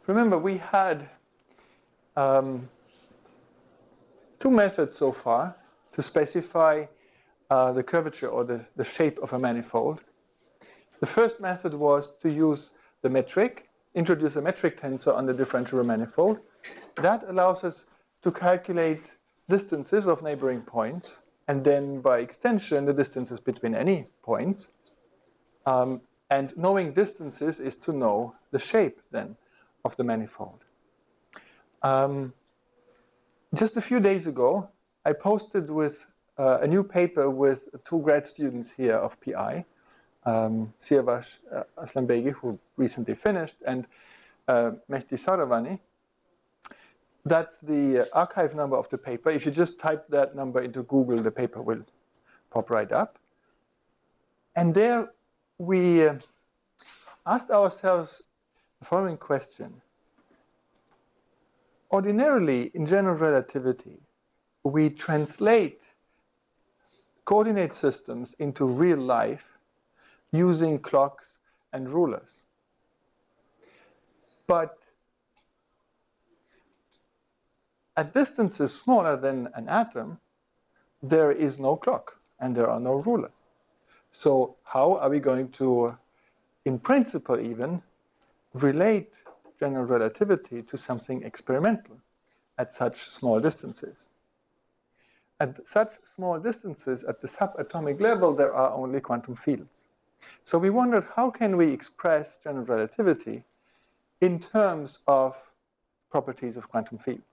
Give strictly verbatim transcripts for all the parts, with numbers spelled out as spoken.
remember we had um, two methods so far to specify uh, the curvature or the, the shape of a manifold. The first method was to use the metric, introduce a metric tensor on the differential manifold. That allows us to calculate distances of neighboring points, and then by extension, the distances between any points. Um, and knowing distances is to know the shape, then, of the manifold. Um, just a few days ago, I posted with uh, a new paper with two grad students here of P I, um, Siavash uh, Aslanbegi, who recently finished, and uh, Mehdi Saravani. That's the archive number of the paper. If you just type that number into Google, the paper will pop right up. And there we uh, asked ourselves the following question. Ordinarily, in general relativity, we translate coordinate systems into real life using clocks and rulers. But at distances smaller than an atom, there is no clock and there are no rulers. So how are we going to, in principle even, relate general relativity to something experimental at such small distances? At such small distances, at the subatomic level, there are only quantum fields. So we wondered, how can we express general relativity in terms of properties of quantum fields?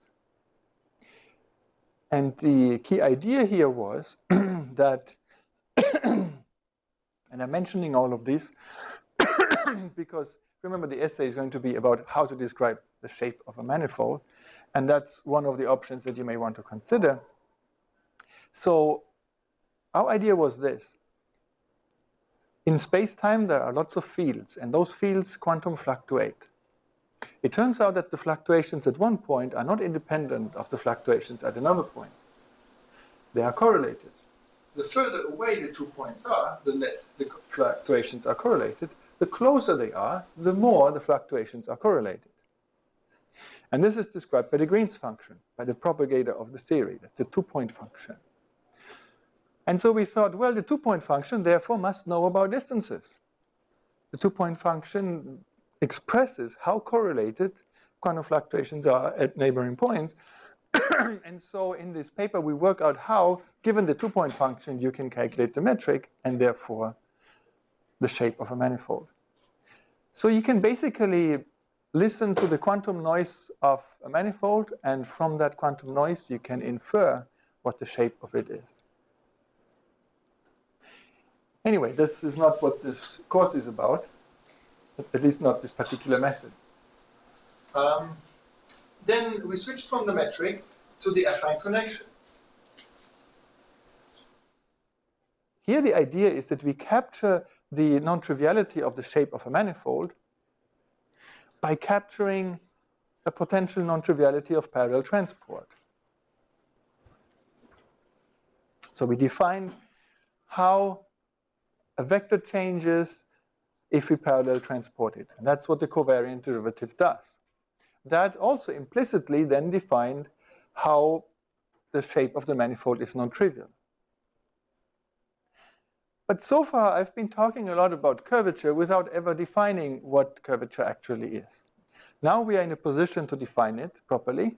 And the key idea here was that, and I'm mentioning all of this because remember the essay is going to be about how to describe the shape of a manifold, and that's one of the options that you may want to consider. So our idea was this. In space-time, there are lots of fields, and those fields quantum fluctuate. It turns out that the fluctuations at one point are not independent of the fluctuations at another point. They are correlated. The further away the two points are, the less the fluctuations are correlated. The closer they are, the more the fluctuations are correlated. And this is described by the Green's function, by the propagator of the theory. That's the two-point function. And so we thought, well, the two-point function, therefore, must know about distances. The two-point function expresses how correlated quantum fluctuations are at neighboring points. And so in this paper, we work out how, given the two-point function, you can calculate the metric and therefore the shape of a manifold. So you can basically listen to the quantum noise of a manifold, and from that quantum noise, you can infer what the shape of it is. Anyway, this is not what this course is about, at least not this particular method. Um, then we switched from the metric to the affine connection. Here the idea is that we capture the non-triviality of the shape of a manifold by capturing a potential non-triviality of parallel transport. So we define how a vector changes if we parallel transport it. And that's what the covariant derivative does. That also implicitly then defined how the shape of the manifold is non-trivial. But so far, I've been talking a lot about curvature without ever defining what curvature actually is. Now we are in a position to define it properly.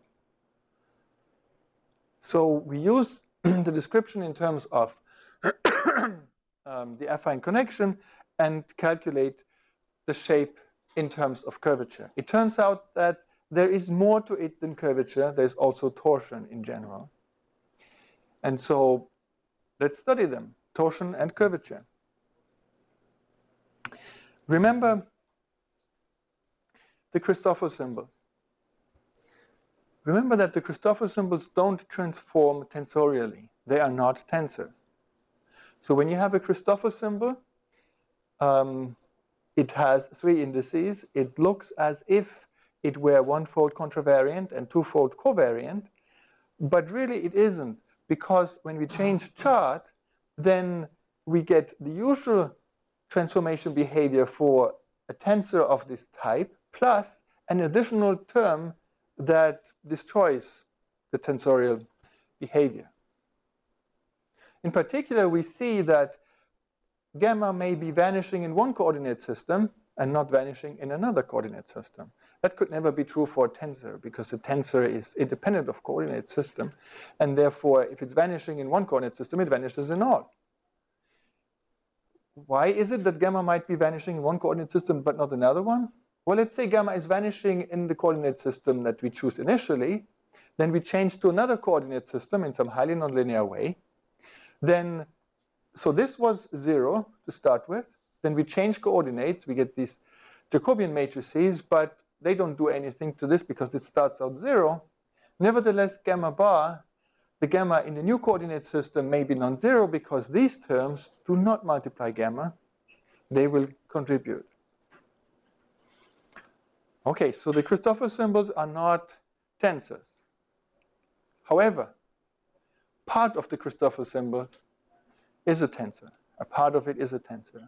So we use the description in terms of um, the affine connection and calculate the shape in terms of curvature. It turns out that there is more to it than curvature. There's also torsion in general. And so let's study them, torsion and curvature. Remember the Christoffel symbols. Remember that the Christoffel symbols don't transform tensorially. They are not tensors. So when you have a Christoffel symbol, um, it has three indices. It looks as if it were one-fold contravariant and two-fold covariant, but really it isn't, because when we change chart, then we get the usual transformation behavior for a tensor of this type, plus an additional term that destroys the tensorial behavior. In particular, we see that gamma may be vanishing in one coordinate system and not vanishing in another coordinate system. That could never be true for a tensor, because a tensor is independent of coordinate system, and therefore if it's vanishing in one coordinate system, it vanishes in all. Why is it that gamma might be vanishing in one coordinate system but not another one? Well, let's say gamma is vanishing in the coordinate system that we choose initially, then we change to another coordinate system in some highly nonlinear way. Then, so this was zero to start with. Then we change coordinates, we get these Jacobian matrices, but they don't do anything to this because it starts out zero. Nevertheless, gamma bar, the gamma in the new coordinate system may be non-zero because these terms do not multiply gamma. They will contribute. Okay, so the Christoffel symbols are not tensors. However, part of the Christoffel symbols is a tensor. A part of it is a tensor.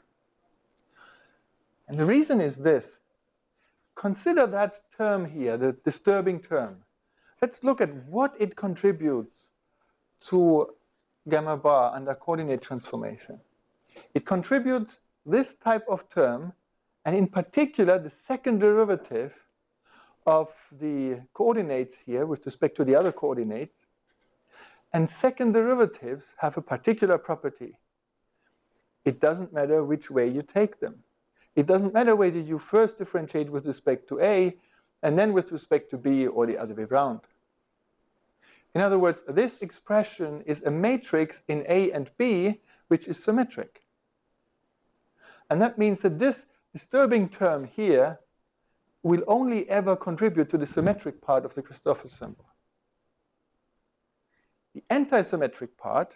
And the reason is this. Consider that term here, the disturbing term. Let's look at what it contributes to gamma bar under coordinate transformation. It contributes this type of term, and in particular the second derivative of the coordinates here with respect to the other coordinates. And second derivatives have a particular property. It doesn't matter which way you take them. It doesn't matter whether you first differentiate with respect to A and then with respect to B, or the other way around. In other words, this expression is a matrix in A and B which is symmetric. And that means that this disturbing term here will only ever contribute to the symmetric part of the Christoffel symbol. The antisymmetric part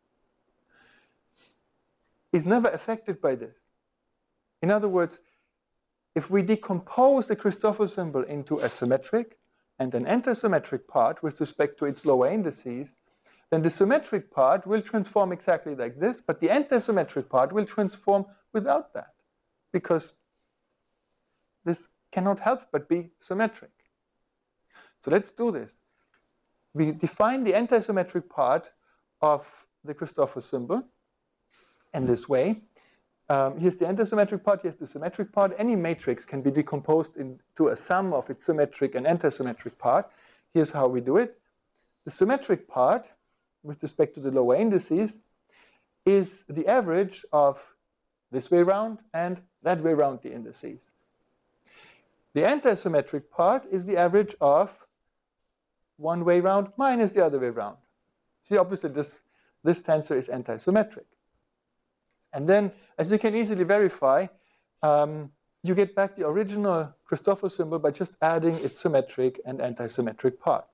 is never affected by this. In other words, if we decompose the Christoffel symbol into a symmetric and an antisymmetric part with respect to its lower indices, then the symmetric part will transform exactly like this, but the antisymmetric part will transform without that, because this cannot help but be symmetric. So let's do this. We define the antisymmetric part of the Christoffel symbol in this way. Um, here's the antisymmetric part, here's the symmetric part. Any matrix can be decomposed into a sum of its symmetric and antisymmetric part. Here's how we do it. The symmetric part, with respect to the lower indices, is the average of this way round and that way round the indices. The antisymmetric part is the average of one way round minus the other way round. See, obviously this, this tensor is antisymmetric. And then, as you can easily verify, um, you get back the original Christoffel symbol by just adding its symmetric and antisymmetric parts.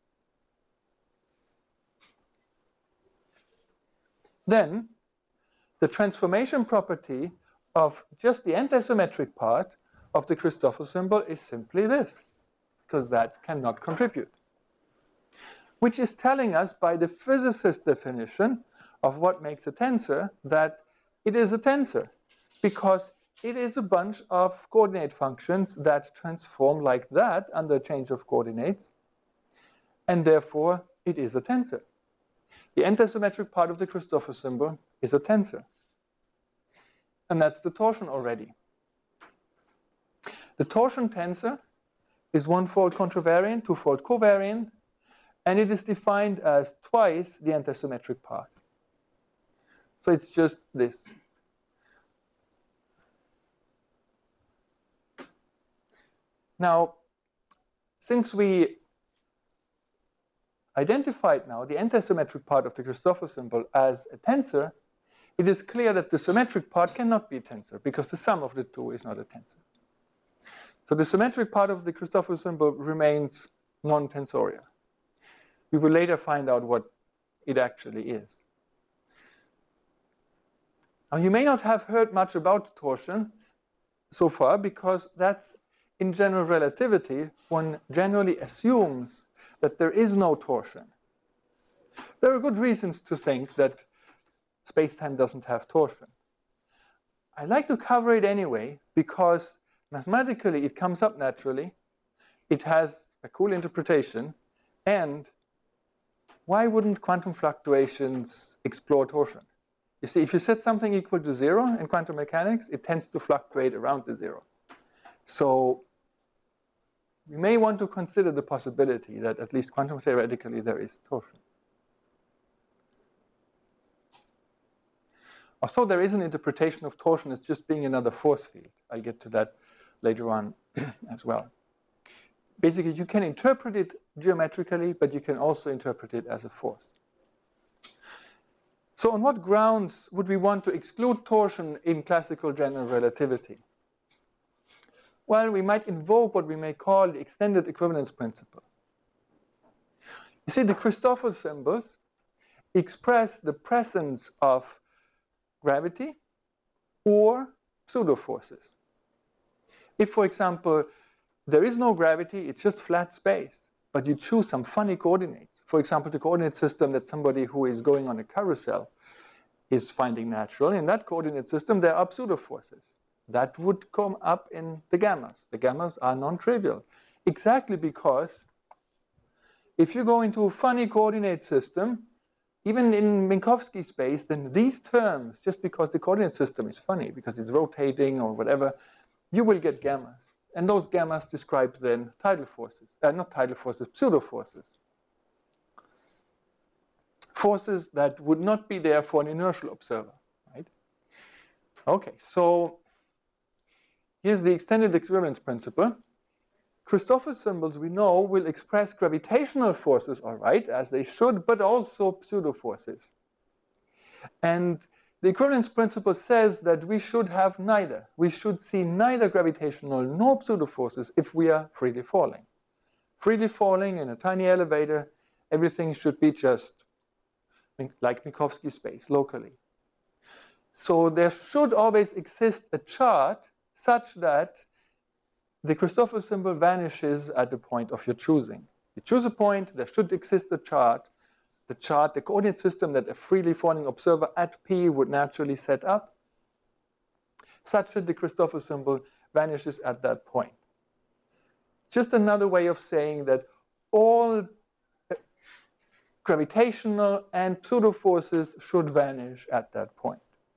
Then, the transformation property of just the antisymmetric part of the Christoffel symbol is simply this, because that cannot contribute. Which is telling us by the physicist definition of what makes a tensor that it is a tensor, because it is a bunch of coordinate functions that transform like that under change of coordinates, and therefore it is a tensor. The antisymmetric part of the Christoffel symbol is a tensor. And that's the torsion already. The torsion tensor is one-fold contravariant, two-fold covariant, and it is defined as twice the antisymmetric part. So it's just this. Now, since we identified now the antisymmetric part of the Christoffel symbol as a tensor, it is clear that the symmetric part cannot be a tensor because the sum of the two is not a tensor. So the symmetric part of the Christoffel symbol remains non-tensorial. We will later find out what it actually is. Now, you may not have heard much about torsion so far because that's in general relativity, one generally assumes that there is no torsion. There are good reasons to think that space-time doesn't have torsion. I like to cover it anyway because mathematically it comes up naturally, it has a cool interpretation, and why wouldn't quantum fluctuations explore torsion? You see, if you set something equal to zero in quantum mechanics, it tends to fluctuate around the zero. So you may want to consider the possibility that at least quantum theoretically there is torsion. Also, there is an interpretation of torsion as just being another force field. I'll get to that later on as well. Basically, you can interpret it geometrically, but you can also interpret it as a force. So on what grounds would we want to exclude torsion in classical general relativity? Well, we might invoke what we may call the extended equivalence principle. You see, the Christoffel symbols express the presence of gravity or pseudo-forces. If, for example, there is no gravity, it's just flat space, but you choose some funny coordinates. For example, the coordinate system that somebody who is going on a carousel is finding natural. In that coordinate system, there are pseudo-forces. That would come up in the gammas. The gammas are non-trivial, exactly because if you go into a funny coordinate system, even in Minkowski space, then these terms, just because the coordinate system is funny, because it's rotating or whatever, you will get gammas. And those gammas describe then tidal forces, uh, not tidal forces, pseudo-forces. Forces that would not be there for an inertial observer, right? Okay, so here's the extended equivalence principle. Christoffel symbols, we know, will express gravitational forces, all right, as they should, but also pseudo-forces. And the equivalence principle says that we should have neither. We should see neither gravitational nor pseudo-forces if we are freely falling. Freely falling in a tiny elevator, everything should be just like Minkowski space, locally. So there should always exist a chart such that the Christoffel symbol vanishes at the point of your choosing. You choose a point, there should exist a chart. The chart, the coordinate system that a freely falling observer at P would naturally set up, such that the Christoffel symbol vanishes at that point. Just another way of saying that all gravitational and pseudo-forces should vanish at that point.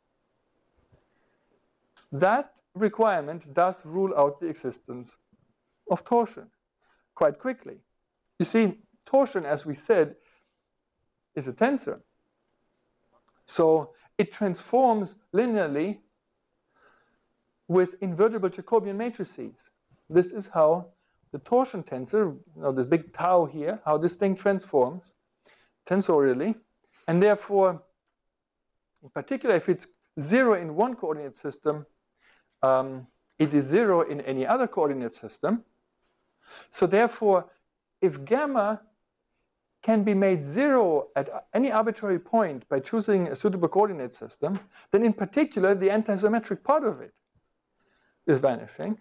That requirement does rule out the existence of torsion quite quickly. You see, torsion, as we said, is a tensor. So it transforms linearly with invertible Jacobian matrices. This is how the torsion tensor, you know, this big tau here, how this thing transforms tensorially. And therefore, in particular, if it's zero in one coordinate system, um, it is zero in any other coordinate system. So therefore, if gamma can be made zero at any arbitrary point by choosing a suitable coordinate system, then in particular, the antisymmetric part of it is vanishing.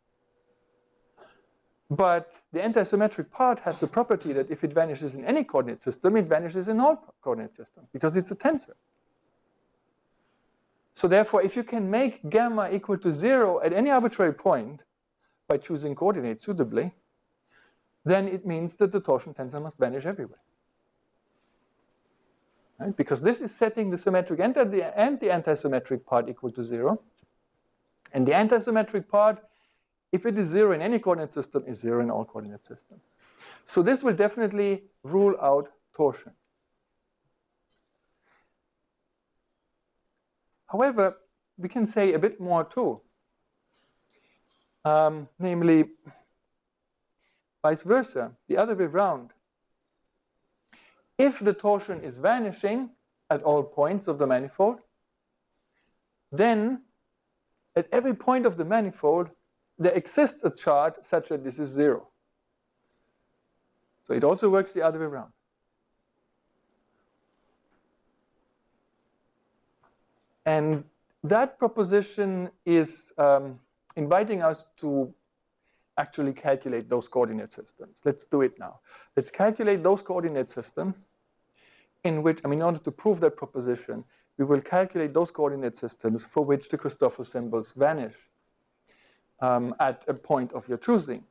But the antisymmetric part has the property that if it vanishes in any coordinate system, it vanishes in all coordinate systems, because it's a tensor. So therefore, if you can make gamma equal to zero at any arbitrary point by choosing coordinates suitably, then it means that the torsion tensor must vanish everywhere. Right? Because this is setting the symmetric and the, and the antisymmetric part equal to zero. And the antisymmetric part, if it is zero in any coordinate system, is zero in all coordinate systems. So this will definitely rule out torsion. However, we can say a bit more too. Um, namely, vice versa, the other way around. If the torsion is vanishing at all points of the manifold, then at every point of the manifold, there exists a chart such that this is zero. So it also works the other way around. And that proposition is um, inviting us to actually calculate those coordinate systems. Let's do it now. Let's calculate those coordinate systems in which, I mean, in order to prove that proposition, we will calculate those coordinate systems for which the Christoffel symbols vanish. um, at a point of your choosing.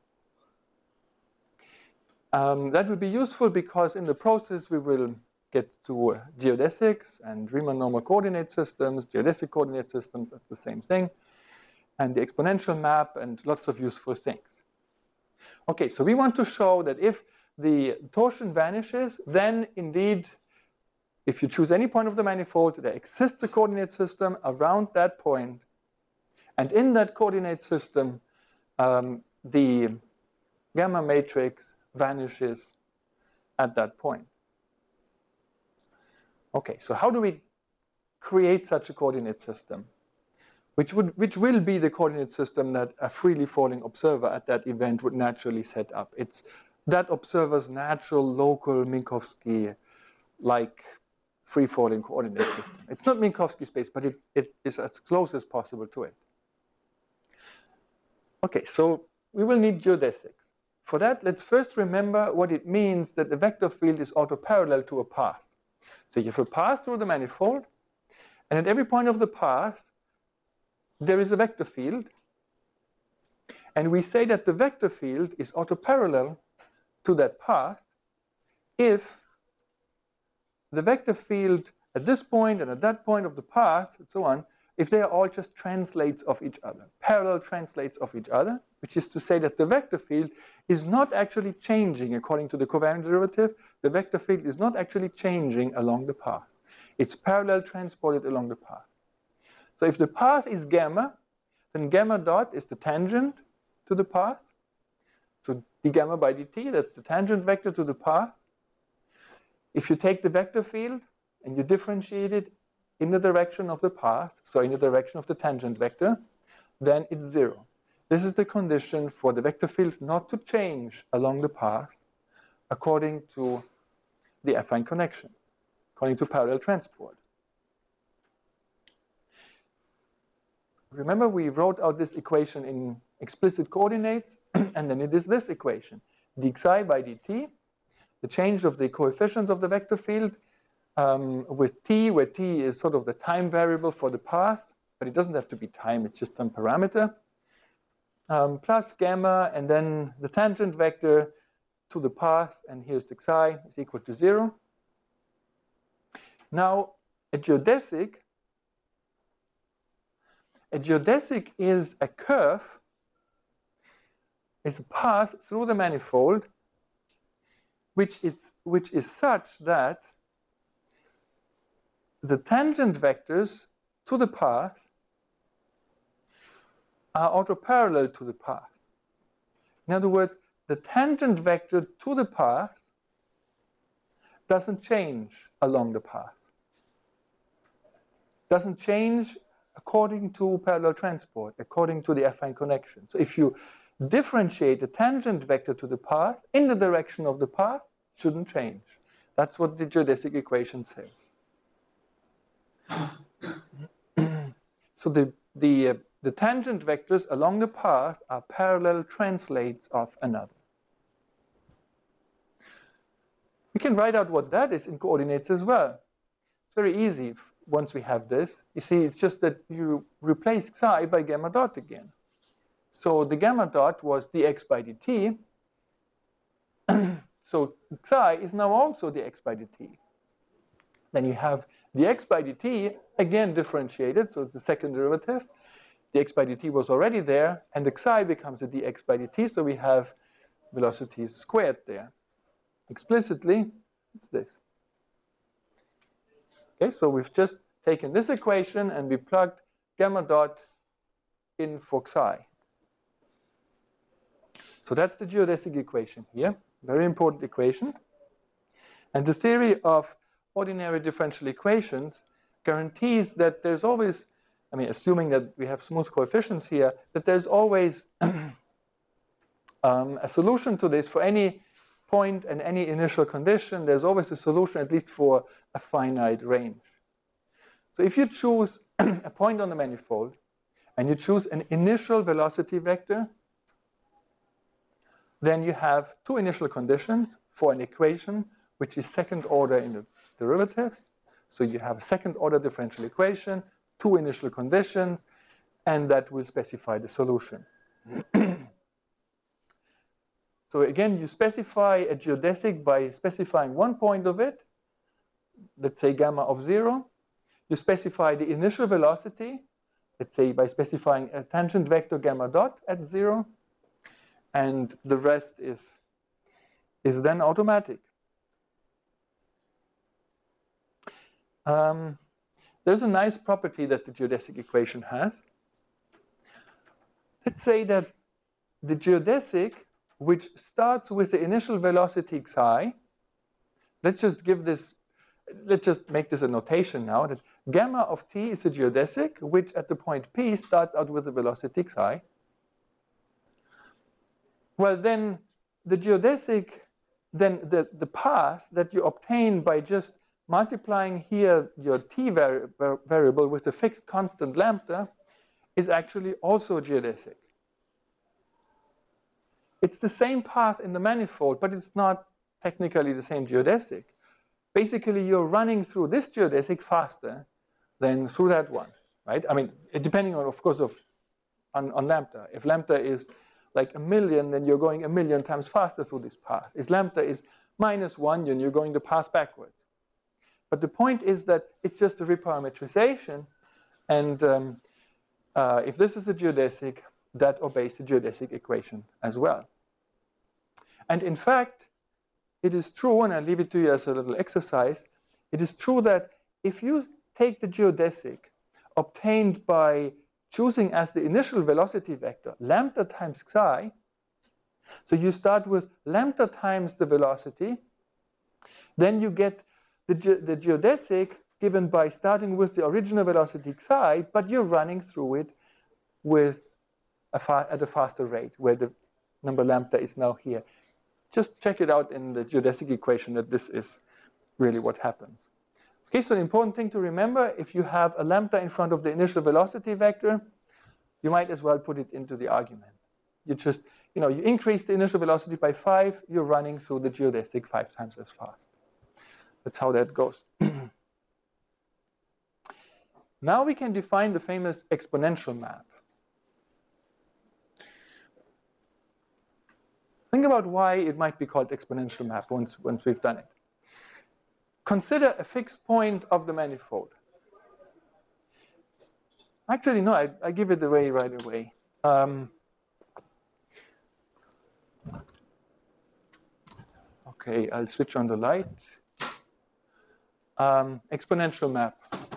Um, that will be useful because in the process we will get to uh, geodesics and Riemann normal coordinate systems, geodesic coordinate systems, that's the same thing, and the exponential map and lots of useful things. Okay, so we want to show that if the torsion vanishes, then indeed, if you choose any point of the manifold, there exists a coordinate system around that point, and in that coordinate system, um, the gamma matrix vanishes at that point. Okay, so how do we create such a coordinate system? Which, would, which will be the coordinate system that a freely falling observer at that event would naturally set up. It's that observer's natural local Minkowski-like free-falling coordinate system. It's not Minkowski space, but it, it is as close as possible to it. Okay, so we will need geodesics. For that, let's first remember what it means that the vector field is autoparallel to a path. So you have a path through the manifold, and at every point of the path, there is a vector field, and we say that the vector field is autoparallel to that path if the vector field at this point and at that point of the path and so on, if they are all just translates of each other, parallel translates of each other, which is to say that the vector field is not actually changing according to the covariant derivative. The vector field is not actually changing along the path. It's parallel transported along the path. So if the path is gamma, then gamma dot is the tangent to the path. So d gamma by dt, that's the tangent vector to the path. If you take the vector field and you differentiate it in the direction of the path, so in the direction of the tangent vector, then it's zero. This is the condition for the vector field not to change along the path according to the affine connection, according to parallel transport. Remember, we wrote out this equation in explicit coordinates, and then it is this equation, d xi by dt, the change of the coefficients of the vector field um, with t, where t is sort of the time variable for the path, but it doesn't have to be time, it's just some parameter, um, plus gamma, and then the tangent vector to the path, and here's the xi, is equal to zero. Now, a geodesic A geodesic is a curve, is a path through the manifold, which is, which is such that the tangent vectors to the path are autoparallel to the path. In other words, the tangent vector to the path doesn't change along the path. Doesn't change according to parallel transport, according to the affine connection. So if you differentiate the tangent vector to the path in the direction of the path, it shouldn't change. That's what the geodesic equation says. So the, the, uh, the tangent vectors along the path are parallel translates of another. We can write out what that is in coordinates as well. It's very easy. Once we have this, you see, it's just that you replace xi by gamma dot again. So the gamma dot was dx by dt. So xi is now also dx by dt. Then you have dx by dt, again differentiated, so it's the second derivative. Dx by dt was already there, and the xi becomes a dx by dt, so we have velocities squared there. Explicitly, it's this. Okay, so we've just taken this equation and we plugged gamma dot in for xi. So that's the geodesic equation here, very important equation. And the theory of ordinary differential equations guarantees that there's always, I mean, assuming that we have smooth coefficients here, that there's always um, a solution to this for any point and any initial condition. There's always a solution, at least for a finite range. So if you choose a point on the manifold and you choose an initial velocity vector, then you have two initial conditions for an equation which is second order in the derivatives. So you have a second order differential equation, two initial conditions, and that will specify the solution. So again, you specify a geodesic by specifying one point of it, let's say gamma of zero. You specify the initial velocity, let's say by specifying a tangent vector gamma dot at zero, and the rest is, is then automatic. Um, there's a nice property that the geodesic equation has. Let's say that the geodesic, which starts with the initial velocity xi, let's just give this, let's just make this a notation now, that gamma of t is a geodesic, which at the point P starts out with the velocity xi. Well, then the geodesic, then the, the path that you obtain by just multiplying here your t vari variable with the fixed constant lambda is actually also a geodesic. It's the same path in the manifold, but it's not technically the same geodesic. Basically, you're running through this geodesic faster than through that one, right? I mean, depending on, of course, of on, on lambda. If lambda is like a million, then you're going a million times faster through this path. If lambda is minus one, then you're going the path backwards. But the point is that it's just a reparametrization, and um, uh, if this is a geodesic, that obeys the geodesic equation as well. And in fact, it is true, and I leave it to you as a little exercise, it is true that if you take the geodesic obtained by choosing as the initial velocity vector lambda times xi, so you start with lambda times the velocity, then you get the, ge the geodesic given by starting with the original velocity xi, but you're running through it with a fa at a faster rate, where the number lambda is now here. Just check it out in the geodesic equation that this is really what happens. Okay, so the important thing to remember, if you have a lambda in front of the initial velocity vector, you might as well put it into the argument. You just, you know, you increase the initial velocity by five, you're running through the geodesic five times as fast. That's how that goes. Now we can define the famous exponential map. Think about why it might be called exponential map once, once we've done it. Consider a fixed point of the manifold. Actually, no, I, I give it away right away. Um, okay, I'll switch on the light. Um, exponential map.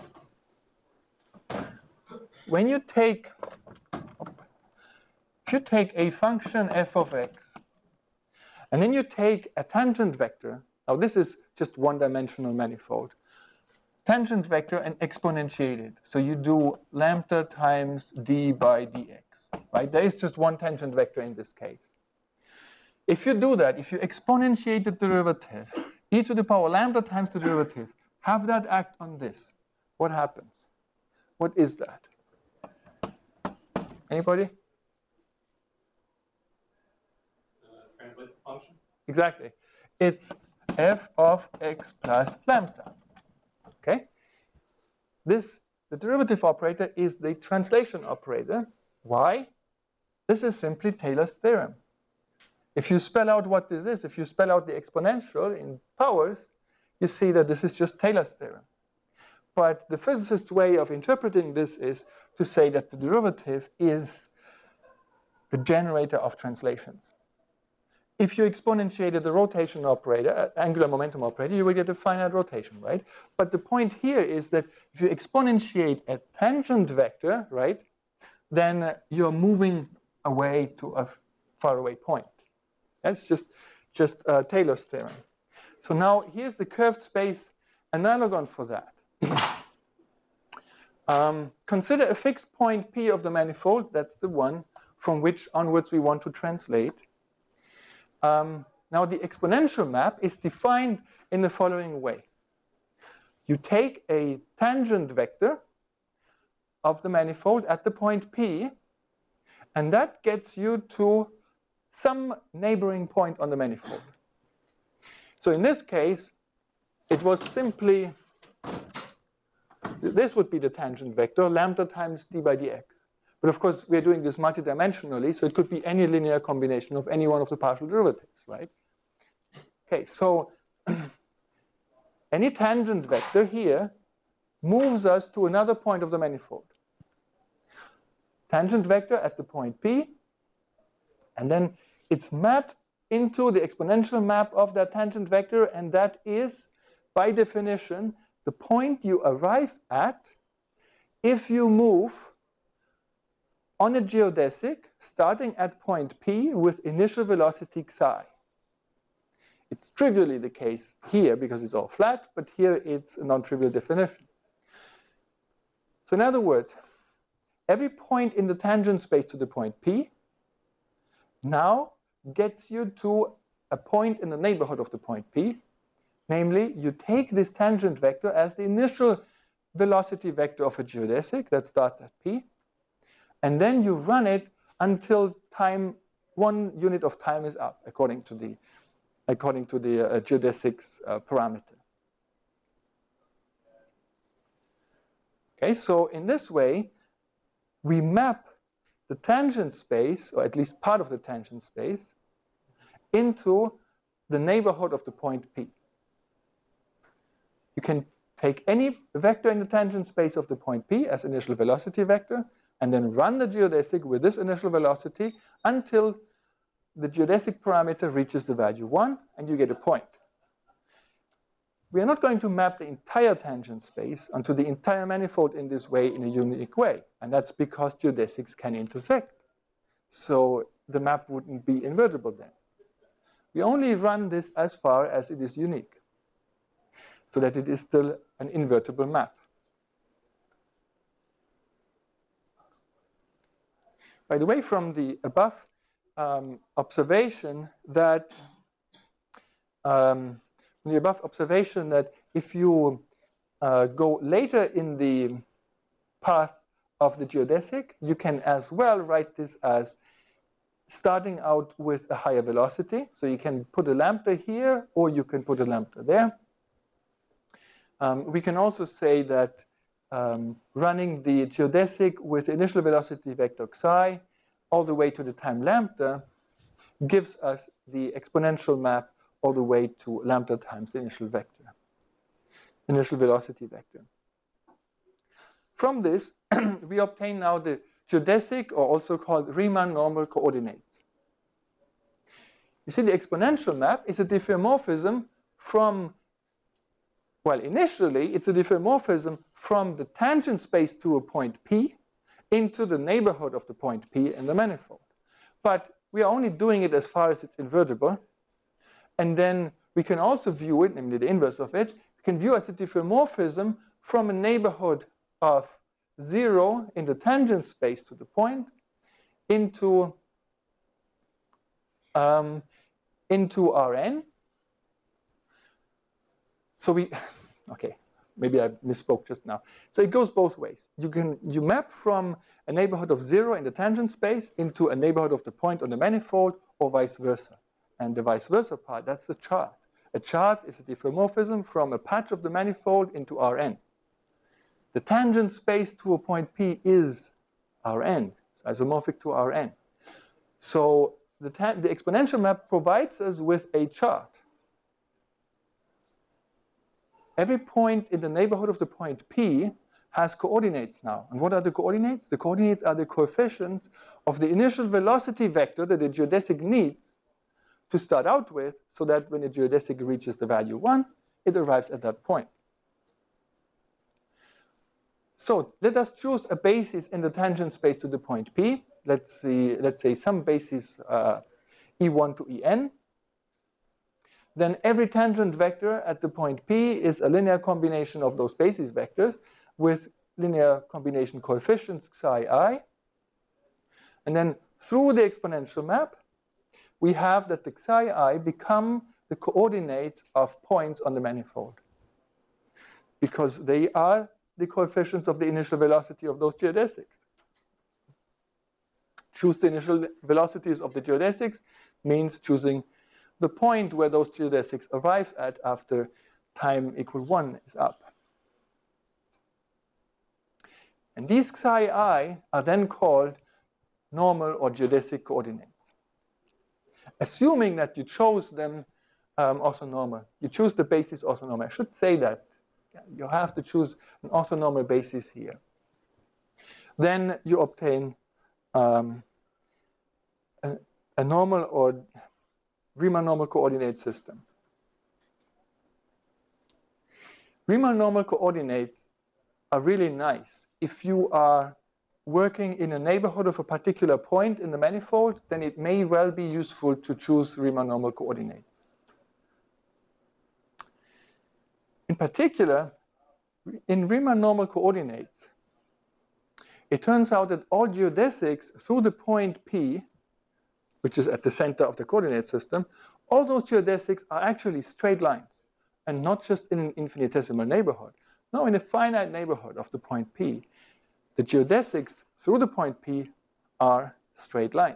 When you take, if you take a function f of x, and then you take a tangent vector, now this is just one-dimensional manifold, tangent vector and exponentiate it. So you do lambda times d by dx, right? There is just one tangent vector in this case. If you do that, if you exponentiate the derivative, e to the power lambda times the derivative, have that act on this, what happens? What is that? Anybody? Translate the function? Exactly. It's f of x plus lambda. Okay? This, the derivative operator is the translation operator. Why? This is simply Taylor's theorem. If you spell out what this is, if you spell out the exponential in powers, you see that this is just Taylor's theorem. But the physicist way of interpreting this is to say that the derivative is the generator of translations. If you exponentiated the rotation operator, angular momentum operator, you will get a finite rotation, right? But the point here is that if you exponentiate a tangent vector, right, then you're moving away to a faraway point. That's just, just uh, Taylor's theorem. So now here's the curved space analogon for that. um, consider a fixed point P of the manifold. That's the one from which onwards we want to translate. Um, now the exponential map is defined in the following way. You take a tangent vector of the manifold at the point P, and that gets you to some neighboring point on the manifold. So in this case, it was simply, this would be the tangent vector, lambda times d by dx. But of course, we're doing this multidimensionally, so it could be any linear combination of any one of the partial derivatives, right? Okay, so any tangent vector here moves us to another point of the manifold. Tangent vector at the point P, and then it's mapped into the exponential map of that tangent vector, and that is, by definition, the point you arrive at if you move on a geodesic starting at point P with initial velocity xi. It's trivially the case here because it's all flat, but here it's a non-trivial definition. So in other words, every point in the tangent space to the point P now gets you to a point in the neighborhood of the point P. Namely, you take this tangent vector as the initial velocity vector of a geodesic that starts at P, and then you run it until time, one unit of time is up, according to the, according to the uh, geodesic's uh, parameter. Okay, so in this way, we map the tangent space, or at least part of the tangent space, into the neighborhood of the point P. You can take any vector in the tangent space of the point P as initial velocity vector, and then run the geodesic with this initial velocity until the geodesic parameter reaches the value one, and you get a point. We are not going to map the entire tangent space onto the entire manifold in this way in a unique way, and that's because geodesics can intersect. So the map wouldn't be invertible then. We only run this as far as it is unique, so that it is still an invertible map. By the way, from the above um, observation that um, from the above observation that if you uh, go later in the path of the geodesic, you can as well write this as starting out with a higher velocity. So you can put a lambda here, or you can put a lambda there. Um, we can also say that um, running the geodesic with initial velocity vector xi all the way to the time lambda gives us the exponential map all the way to lambda times the initial vector, initial velocity vector. From this, we obtain now the geodesic, or also called Riemann normal coordinates. You see, the exponential map is a diffeomorphism from, well, initially, it's a diffeomorphism from the tangent space to a point P into the neighborhood of the point P in the manifold. But we are only doing it as far as it's invertible. And then we can also view it, namely the inverse of it, we can view as a diffeomorphism from a neighborhood of zero in the tangent space to the point into, um, into Rn. So we, okay, maybe I misspoke just now. So it goes both ways. You can, you map from a neighborhood of zero in the tangent space into a neighborhood of the point on the manifold, or vice versa. And the vice versa part, that's the chart. A chart is a diffeomorphism from a patch of the manifold into Rn. The tangent space to a point P is Rn, it's isomorphic to Rn. So the, the exponential map provides us with a chart. Every point in the neighborhood of the point P has coordinates now. And what are the coordinates? The coordinates are the coefficients of the initial velocity vector that the geodesic needs to start out with, so that when the geodesic reaches the value one, it arrives at that point. So let us choose a basis in the tangent space to the point P. Let's see, let's say some basis uh, E one to En. Then every tangent vector at the point P is a linear combination of those basis vectors with linear combination coefficients xi I. And then through the exponential map, we have that the xi I become the coordinates of points on the manifold, because they are the coefficients of the initial velocity of those geodesics. Choose the initial velocities of the geodesics means choosing the point where those geodesics arrive at after time equal one is up. And these psi I are then called normal or geodesic coordinates. Assuming that you chose them um, orthonormal. You choose the basis orthonormal. I should say that. You have to choose an orthonormal basis here. Then you obtain um, a, a normal or Riemann normal coordinate system. Riemann normal coordinates are really nice if you are working in a neighborhood of a particular point in the manifold. Then it may well be useful to choose Riemann normal coordinates. In particular, in Riemann normal coordinates, it turns out that all geodesics through the point P, which is at the center of the coordinate system, all those geodesics are actually straight lines, and not just in an infinitesimal neighborhood. No, in a finite neighborhood of the point P, the geodesics through the point P are straight lines.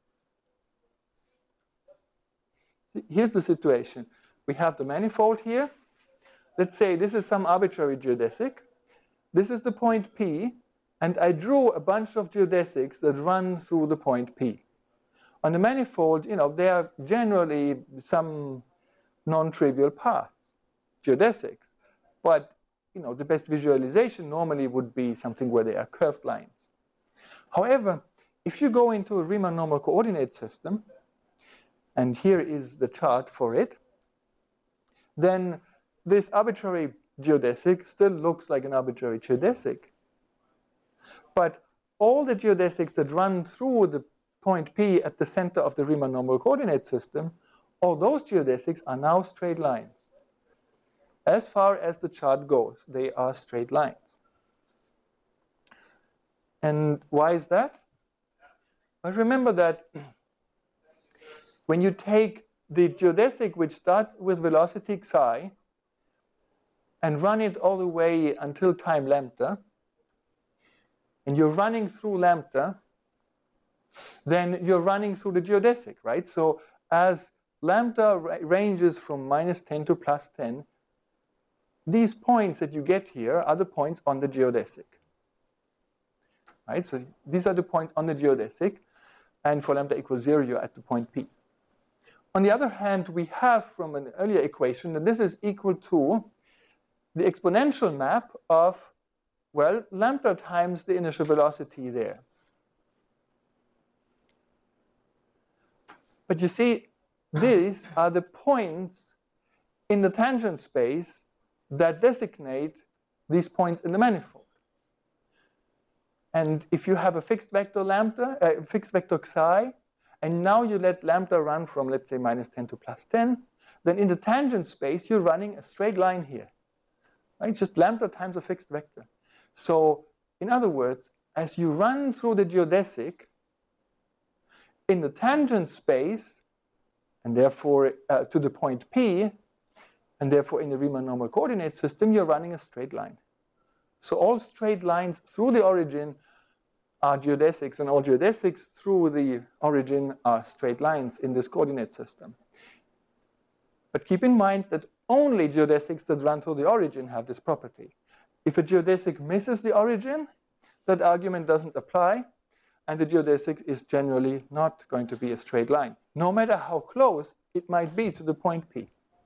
Here's the situation. We have the manifold here. Let's say this is some arbitrary geodesic. This is the point P, and I drew a bunch of geodesics that run through the point P. On the manifold, you know, there are generally some non-trivial paths, geodesics. But, you know, the best visualization normally would be something where there are curved lines. However, if you go into a Riemann normal coordinate system, and here is the chart for it, then this arbitrary geodesic still looks like an arbitrary geodesic. But all the geodesics that run through the point P at the center of the Riemann normal coordinate system, all those geodesics are now straight lines. As far as the chart goes, they are straight lines. And why is that? Well, remember that when you take the geodesic which starts with velocity psi and run it all the way until time lambda, and you're running through lambda, then you're running through the geodesic, right? So as lambda ranges from minus ten to plus ten, these points that you get here are the points on the geodesic. Right? So these are the points on the geodesic, and for lambda equals zero, you're at the point P. On the other hand, we have from an earlier equation that this is equal to the exponential map of, well, lambda times the initial velocity there. But you see, these are the points in the tangent space that designate these points in the manifold. And if you have a fixed vector lambda, uh, fixed vector psi, and now you let lambda run from, let's say, minus ten to plus ten, then in the tangent space, you're running a straight line here. Right? Just lambda times a fixed vector. So, in other words, as you run through the geodesic, in the tangent space, and therefore uh, to the point P, and therefore in the Riemann normal coordinate system, you're running a straight line. So all straight lines through the origin are geodesics, and all geodesics through the origin are straight lines in this coordinate system. But keep in mind that only geodesics that run through the origin have this property. If a geodesic misses the origin, that argument doesn't apply, and the geodesic is generally not going to be a straight line, no matter how close it might be to the point P.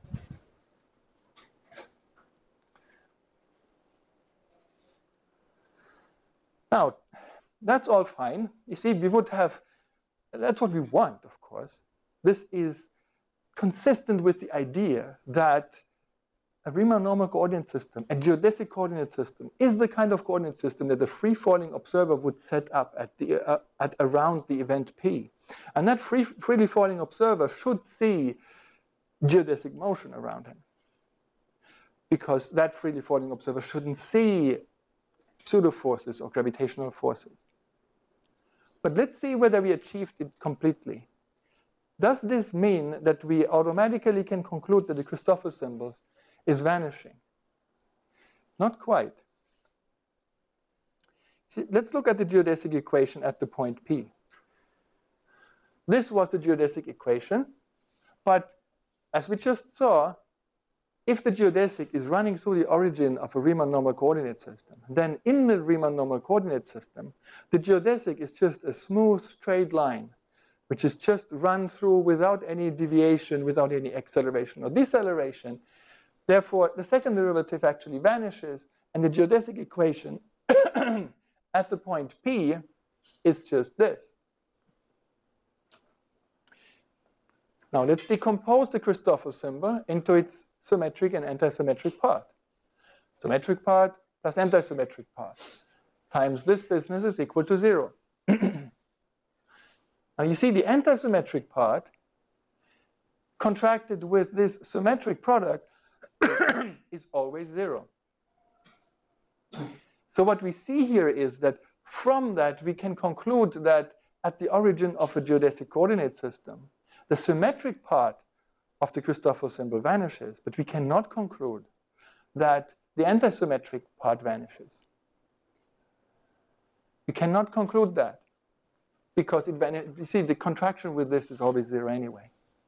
Now, that's all fine. You see, we would have, that's what we want, of course. This is consistent with the idea that a Riemann normal coordinate system, a geodesic coordinate system, is the kind of coordinate system that a free-falling observer would set up at, the, uh, at around the event P. And that free, freely falling observer should see geodesic motion around him, because that freely falling observer shouldn't see pseudo forces or gravitational forces. But let's see whether we achieved it completely. Does this mean that we automatically can conclude that the Christoffel symbol is vanishing? Not quite. See, let's look at the geodesic equation at the point P. This was the geodesic equation, but as we just saw, if the geodesic is running through the origin of a Riemann normal coordinate system, then in the Riemann normal coordinate system, the geodesic is just a smooth, straight line, which is just run through without any deviation, without any acceleration or deceleration. Therefore, the second derivative actually vanishes, and the geodesic equation at the point P is just this. Now, let's decompose the Christoffel symbol into its symmetric and antisymmetric part. Symmetric part plus antisymmetric part times this business is equal to zero. Now, you see the antisymmetric part contracted with this symmetric product is always zero. So what we see here is that from that we can conclude that at the origin of a geodesic coordinate system, the symmetric part of the Christoffel symbol vanishes, but we cannot conclude that the antisymmetric part vanishes. We cannot conclude that because it vanishes. You see, the contraction with this is always zero anyway.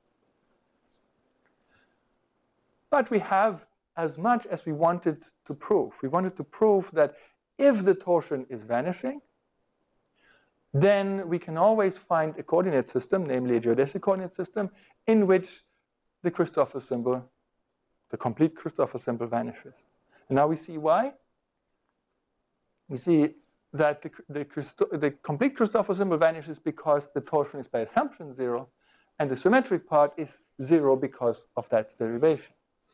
But we have as much as we wanted to prove. We wanted to prove that if the torsion is vanishing, then we can always find a coordinate system, namely a geodesic coordinate system, in which the Christoffel symbol, the complete Christoffel symbol vanishes. And now we see why. We see that the, the, Christo the complete Christoffel symbol vanishes because the torsion is by assumption zero, and the symmetric part is zero because of that derivation.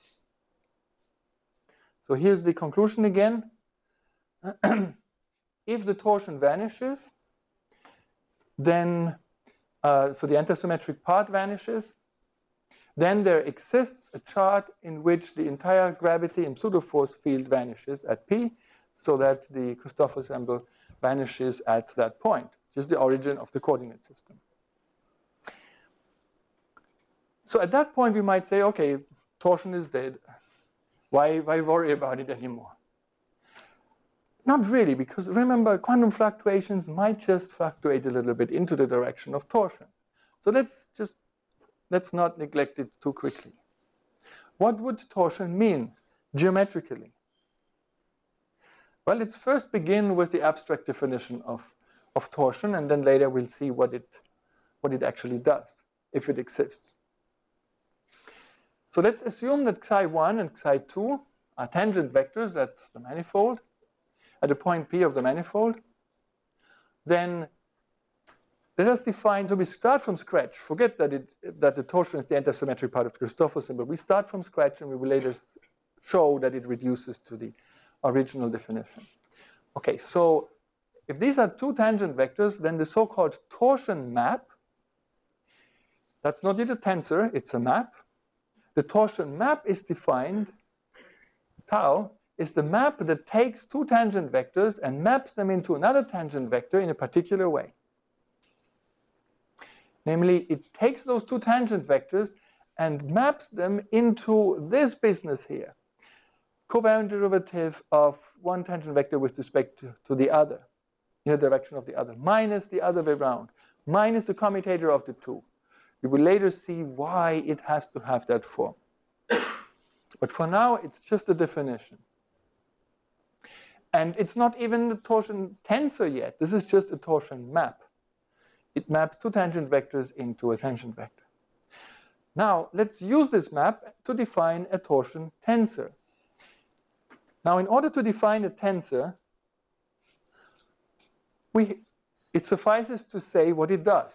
So here's the conclusion again. If the torsion vanishes, then, uh, so the antisymmetric part vanishes, then there exists a chart in which the entire gravity and pseudoforce field vanishes at P, so that the Christoffel symbol vanishes at that point, which is the origin of the coordinate system. So at that point we might say, okay, torsion is dead. Why, why worry about it anymore? Not really, because remember, quantum fluctuations might just fluctuate a little bit into the direction of torsion. So let's just, let's not neglect it too quickly. What would torsion mean geometrically? Well, let's first begin with the abstract definition of, of torsion, and then later we'll see what it, what it actually does, if it exists. So let's assume that psi one and psi two are tangent vectors at the manifold, at the point P of the manifold. Then let us define, so we start from scratch. Forget that, it, that the torsion is the antisymmetric part of the Christoffel symbol. We start from scratch and we will later show that it reduces to the original definition. Okay, so if these are two tangent vectors, then the so-called torsion map, that's not yet a tensor, it's a map. The torsion map is defined, tau, is the map that takes two tangent vectors and maps them into another tangent vector in a particular way. Namely, it takes those two tangent vectors and maps them into this business here. Covariant derivative of one tangent vector with respect to, to the other, in the direction of the other, minus the other way around, minus the commutator of the two. We will later see why it has to have that form. But for now, it's just a definition. And it's not even the torsion tensor yet. This is just a torsion map. It maps two tangent vectors into a tangent vector. Now, let's use this map to define a torsion tensor. Now, in order to define a tensor, we, it suffices to say what it does.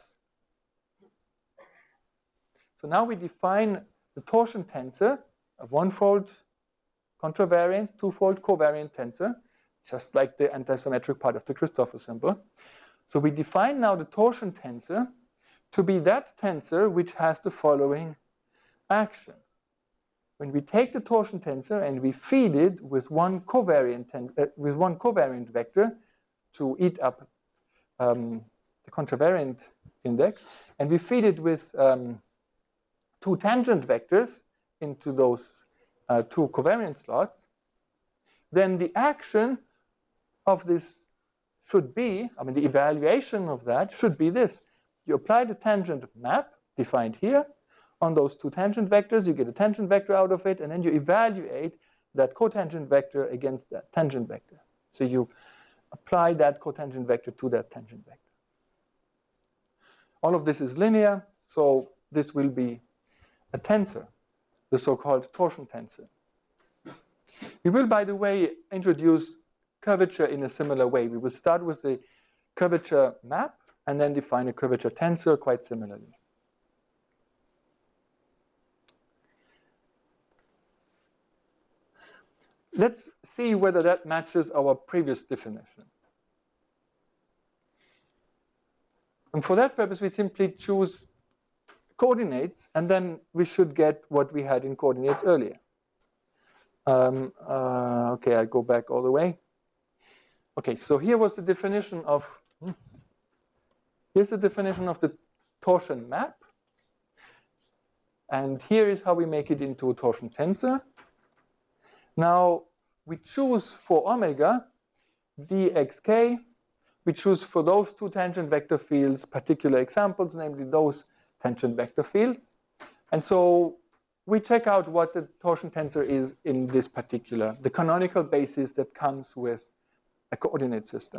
So now we define the torsion tensor, a one-fold contravariant, two-fold covariant tensor, just like the antisymmetric part of the Christoffel symbol. So we define now the torsion tensor to be that tensor which has the following action. When we take the torsion tensor and we feed it with one covariant, uh, with one covariant vector to eat up um, the contravariant index, and we feed it with um, two tangent vectors into those uh, two covariant slots, then the action of this should be, I mean, the evaluation of that should be this. You apply the tangent map, defined here, on those two tangent vectors, you get a tangent vector out of it, and then you evaluate that cotangent vector against that tangent vector. So you apply that cotangent vector to that tangent vector. All of this is linear, so this will be a tensor, the so-called torsion tensor. We will, by the way, introduce curvature in a similar way. We will start with the curvature map and then define a curvature tensor quite similarly. Let's see whether that matches our previous definition. And for that purpose, we simply choose coordinates, and then we should get what we had in coordinates earlier. Um, uh, okay, I go back all the way. Okay, so here was the definition of, hmm, here's the definition of the torsion map. And here is how we make it into a torsion tensor. Now, we choose for omega dxk. We choose for those two tangent vector fields particular examples, namely those tangent vector fields. And so we check out what the torsion tensor is in this particular, the canonical basis that comes with a coordinate system.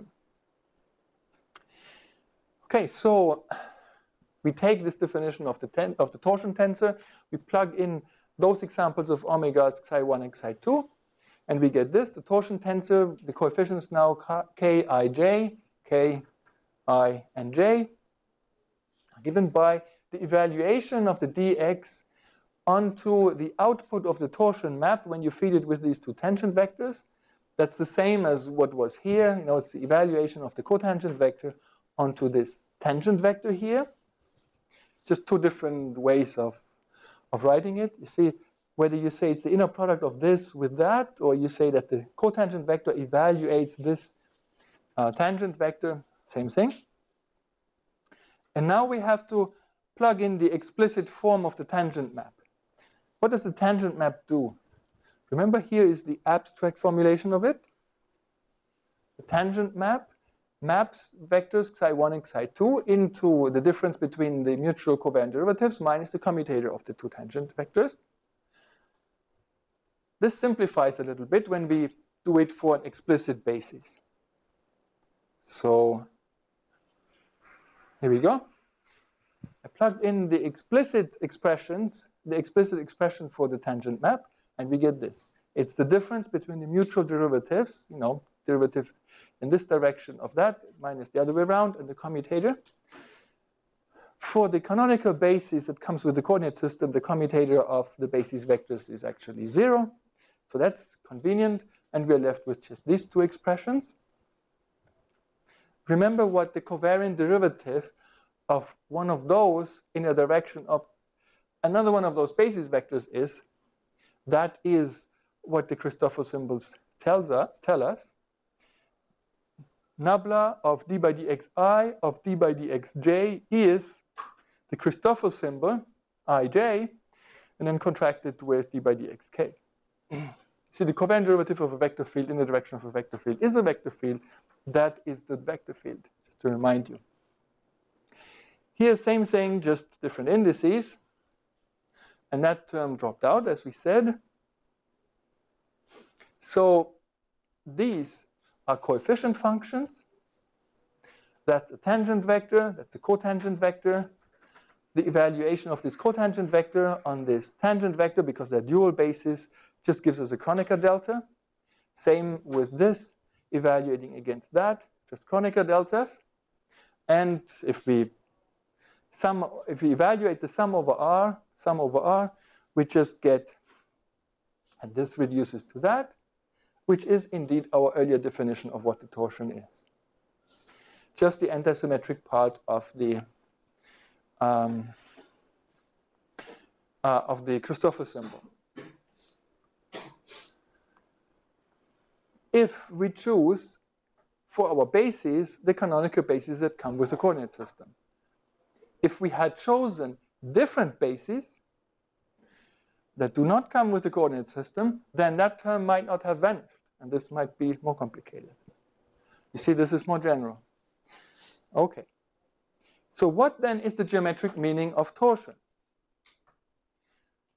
Okay, so we take this definition of the, ten, of the torsion tensor, we plug in those examples of omegas xi one and xi two, and we get this, the torsion tensor, the coefficients now k, I, j, k, I, and j, are given by the evaluation of the dx onto the output of the torsion map when you feed it with these two tangent vectors. That's the same as what was here. You know, it's the evaluation of the cotangent vector onto this tangent vector here. Just two different ways of, of writing it. You see, whether you say it's the inner product of this with that, or you say that the cotangent vector evaluates this uh, tangent vector, same thing. And now we have to plug in the explicit form of the tangent map. What does the tangent map do? Remember, here is the abstract formulation of it. The tangent map maps vectors xi one and xi two into the difference between the mutual covariant derivatives minus the commutator of the two tangent vectors. This simplifies a little bit when we do it for an explicit basis. So here we go. I plugged in the explicit expressions, the explicit expression for the tangent map, and we get this. It's the difference between the mutual derivatives, you know, derivative in this direction of that minus the other way around, and the commutator. For the canonical basis that comes with the coordinate system, the commutator of the basis vectors is actually zero. So that's convenient, and we're left with just these two expressions. Remember what the covariant derivative of one of those in a direction of another one of those basis vectors is. That is what the Christoffel symbols tells us, tell us. Nabla of d by dxi of d by dxj is the Christoffel symbol, ij, and then contracted with d by dxk. See, the covariant derivative of a vector field in the direction of a vector field is a vector field. That is the vector field, just to remind you. Here, same thing, just different indices. And that term dropped out, as we said. So these are coefficient functions. That's a tangent vector. That's a cotangent vector. The evaluation of this cotangent vector on this tangent vector, because they're dual bases, just gives us a Kronecker delta. Same with this, evaluating against that, just Kronecker deltas. And if we sum, if we evaluate the sum over R, sum over R, we just get, and this reduces to that, which is indeed our earlier definition of what the torsion is. Just the antisymmetric part of the um, uh, of the Christoffel symbol. If we choose for our bases the canonical bases that come with the coordinate system. If we had chosen different bases that do not come with the coordinate system, then that term might not have vanished, and this might be more complicated. You see, this is more general. Okay. So what then is the geometric meaning of torsion?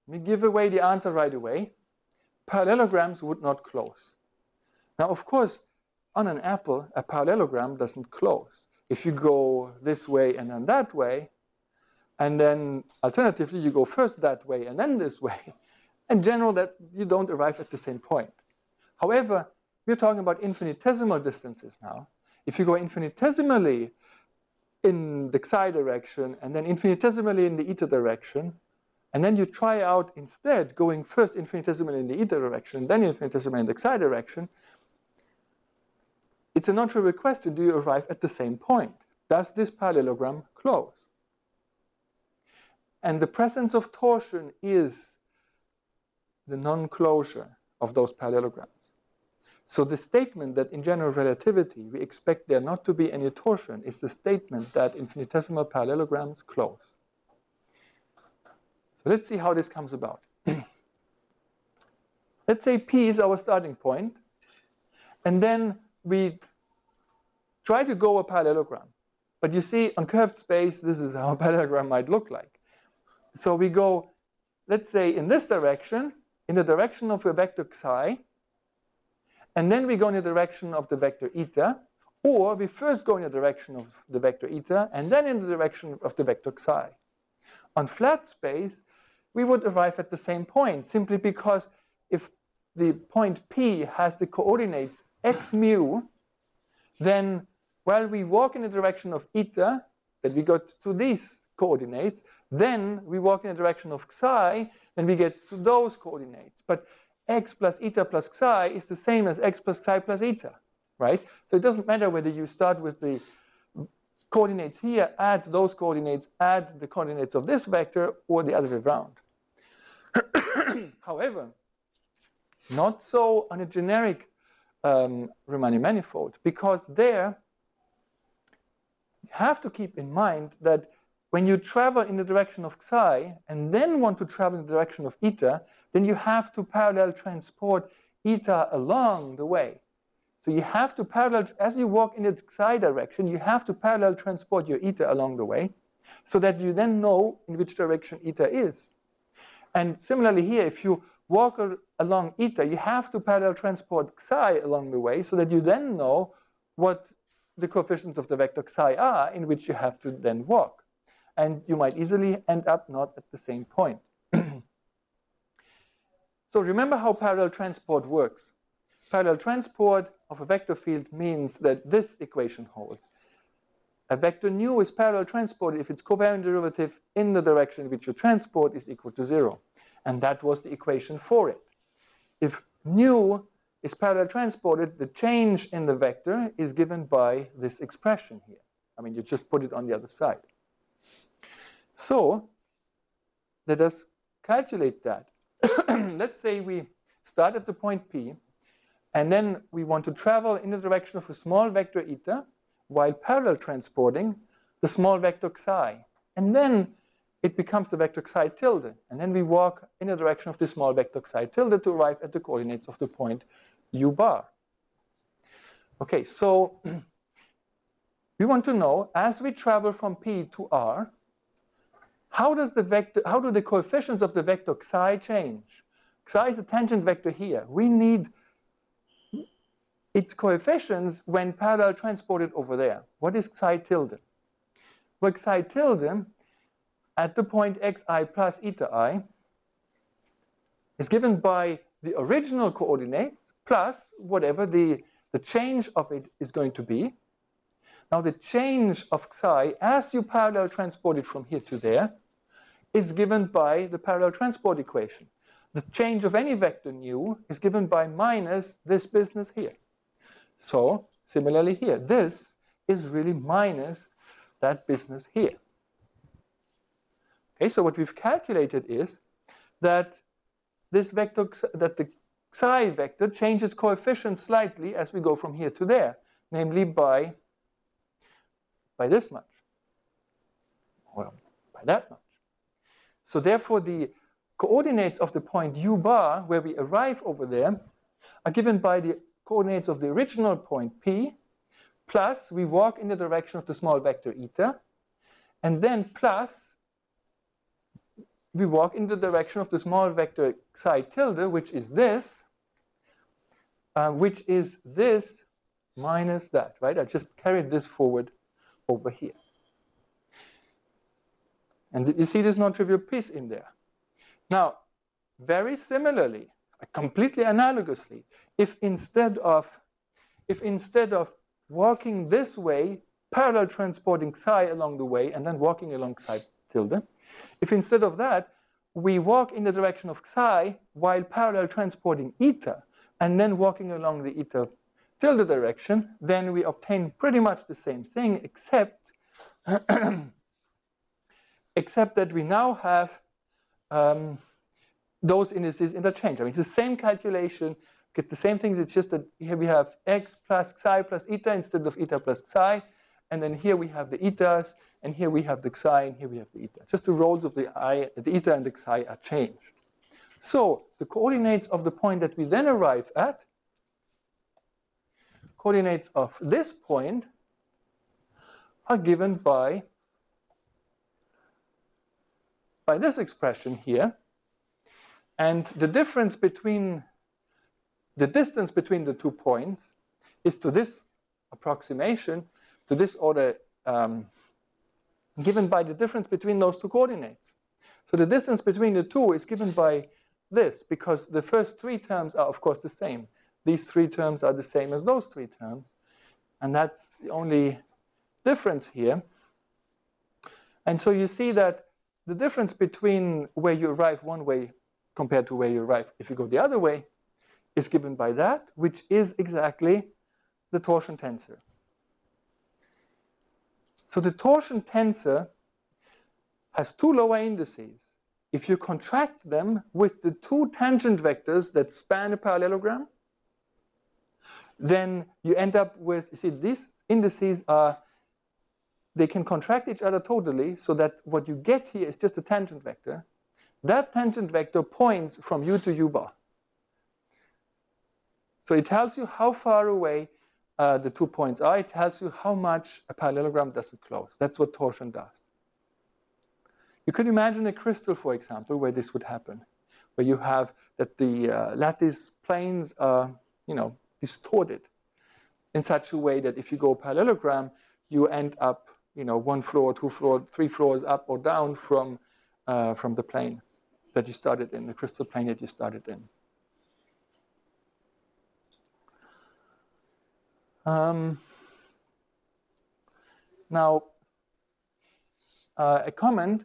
we give away the answer right away. Parallelograms would not close. Now, of course, on an apple, a parallelogram doesn't close. If you go this way and then that way, and then alternatively, you go first that way and then this way, in general, that you don't arrive at the same point. However, we're talking about infinitesimal distances now. If you go infinitesimally in the psi direction and then infinitesimally in the eta direction, and then you try out instead going first infinitesimally in the eta direction, then infinitesimally in the psi direction, it's a non-trivial question, do you arrive at the same point? Does this parallelogram close? And the presence of torsion is the non-closure of those parallelograms. So the statement that in general relativity we expect there not to be any torsion is the statement that infinitesimal parallelograms close. So let's see how this comes about. Let's say P is our starting point, and then we try to go a parallelogram. But you see, on curved space, this is how a parallelogram might look like. So we go, let's say, in this direction, in the direction of a vector psi, and then we go in the direction of the vector eta, or we first go in the direction of the vector eta, and then in the direction of the vector psi. On flat space, we would arrive at the same point, simply because if the point P has the coordinates x mu, then while we walk in the direction of eta, that we go to these coordinates, then we walk in the direction of psi, and we get to those coordinates. But x plus eta plus psi is the same as x plus psi plus eta, right? So it doesn't matter whether you start with the coordinates here, add those coordinates, add the coordinates of this vector, or the other way around. However, not so on a generic um, Riemannian manifold, because there you have to keep in mind that when you travel in the direction of psi and then want to travel in the direction of eta, then you have to parallel transport eta along the way. So you have to parallel, as you walk in the psi direction, you have to parallel transport your eta along the way so that you then know in which direction eta is. And similarly here, if you walk along eta, you have to parallel transport psi along the way so that you then know what the coefficients of the vector psi are in which you have to then walk. And you might easily end up not at the same point. So remember how parallel transport works. Parallel transport of a vector field means that this equation holds. A vector nu is parallel transported if its covariant derivative in the direction in which you transport is equal to zero. And that was the equation for it. If nu is parallel transported, the change in the vector is given by this expression here. I mean, you just put it on the other side. So let us calculate that. Let's say we start at the point P, and then we want to travel in the direction of a small vector eta while parallel transporting the small vector psi. And then it becomes the vector psi tilde. And then we walk in the direction of the small vector psi tilde to arrive at the coordinates of the point u bar. Okay, so we want to know, as we travel from P to R, how does the vector, how do the coefficients of the vector psi change? Psi is a tangent vector here. We need its coefficients when parallel transported over there. What is psi tilde? Well, psi tilde at the point xi plus eta I is given by the original coordinates plus whatever the, the change of it is going to be. Now the change of psi as you parallel transport it from here to there is given by the parallel transport equation. The change of any vector nu is given by minus this business here. So similarly here, this is really minus that business here. Okay, so what we've calculated is that this vector, that the psi vector changes coefficient slightly as we go from here to there, namely by, by this much, or by that much. So therefore, the coordinates of the point u bar, where we arrive over there, are given by the coordinates of the original point P, plus we walk in the direction of the small vector eta, and then plus we walk in the direction of the small vector psi tilde, which is this, uh, which is this minus that, right? I just carried this forward over here. And you see this non-trivial piece in there. Now, very similarly, completely analogously, if instead of, if instead of walking this way, parallel transporting psi along the way, and then walking along psi tilde, if instead of that, we walk in the direction of psi while parallel transporting eta, and then walking along the eta tilde direction, then we obtain pretty much the same thing, except, except that we now have um, those indices interchange. I mean, it's the same calculation, get the same things, it's just that here we have x plus psi plus eta instead of eta plus psi, and then here we have the etas, and here we have the psi, and here we have the eta. Just the roles of the I, the eta and the psi are changed. So the coordinates of the point that we then arrive at, coordinates of this point, are given by, by this expression here. And the difference between, the distance between the two points is to this approximation, to this order, um, given by the difference between those two coordinates. So the distance between the two is given by this, because the first three terms are, of course, the same. These three terms are the same as those three terms. And that's the only difference here. And so you see that the difference between where you arrive one way compared to where you arrive if you go the other way is given by that, which is exactly the torsion tensor. So the torsion tensor has two lower indices. If you contract them with the two tangent vectors that span a parallelogram, then you end up with, you see, these indices are, they can contract each other totally, so that what you get here is just a tangent vector. That tangent vector points from u to u bar. So it tells you how far away uh, the two points are. It tells you how much a parallelogram doesn't close. That's what torsion does. You could imagine a crystal, for example, where this would happen, where you have that the uh, lattice planes are, you know, distorted in such a way that if you go parallelogram, you end up, you know, one floor, two floor, three floors up or down from uh, from the plane that you started in, the crystal plane that you started in. Um, now, uh, a comment.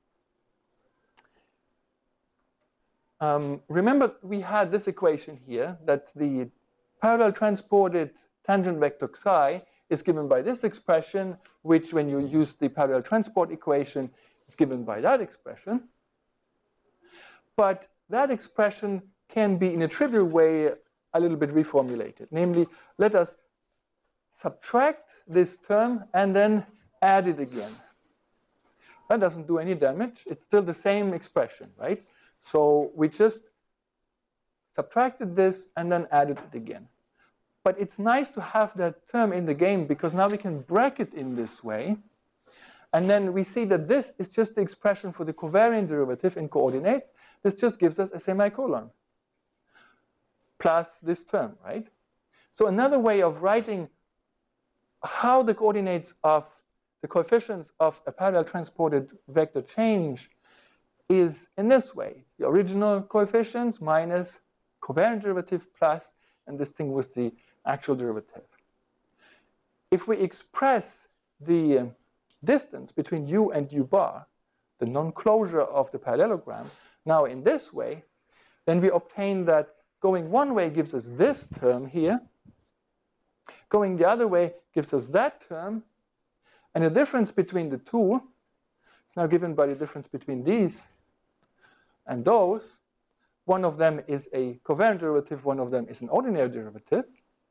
Um, remember, we had this equation here that the parallel transported tangent vector psi is given by this expression, which, when you use the parallel transport equation, is given by that expression. But that expression can be, in a trivial way, a little bit reformulated. Namely, let us subtract this term and then add it again. That doesn't do any damage. It's still the same expression, right? So we just subtracted this and then added it again. But it's nice to have that term in the game, because now we can bracket in this way. And then we see that this is just the expression for the covariant derivative in coordinates. This just gives us a semicolon plus this term, right? So another way of writing how the coordinates of the coefficients of a parallel transported vector change is in this way. The original coefficients minus covariant derivative plus, and this thing with the actual derivative. If we express the distance between u and u bar, the non-closure of the parallelogram, now in this way, then we obtain that going one way gives us this term here, going the other way gives us that term, and the difference between the two is now given by the difference between these and those. One of them is a covariant derivative, one of them is an ordinary derivative.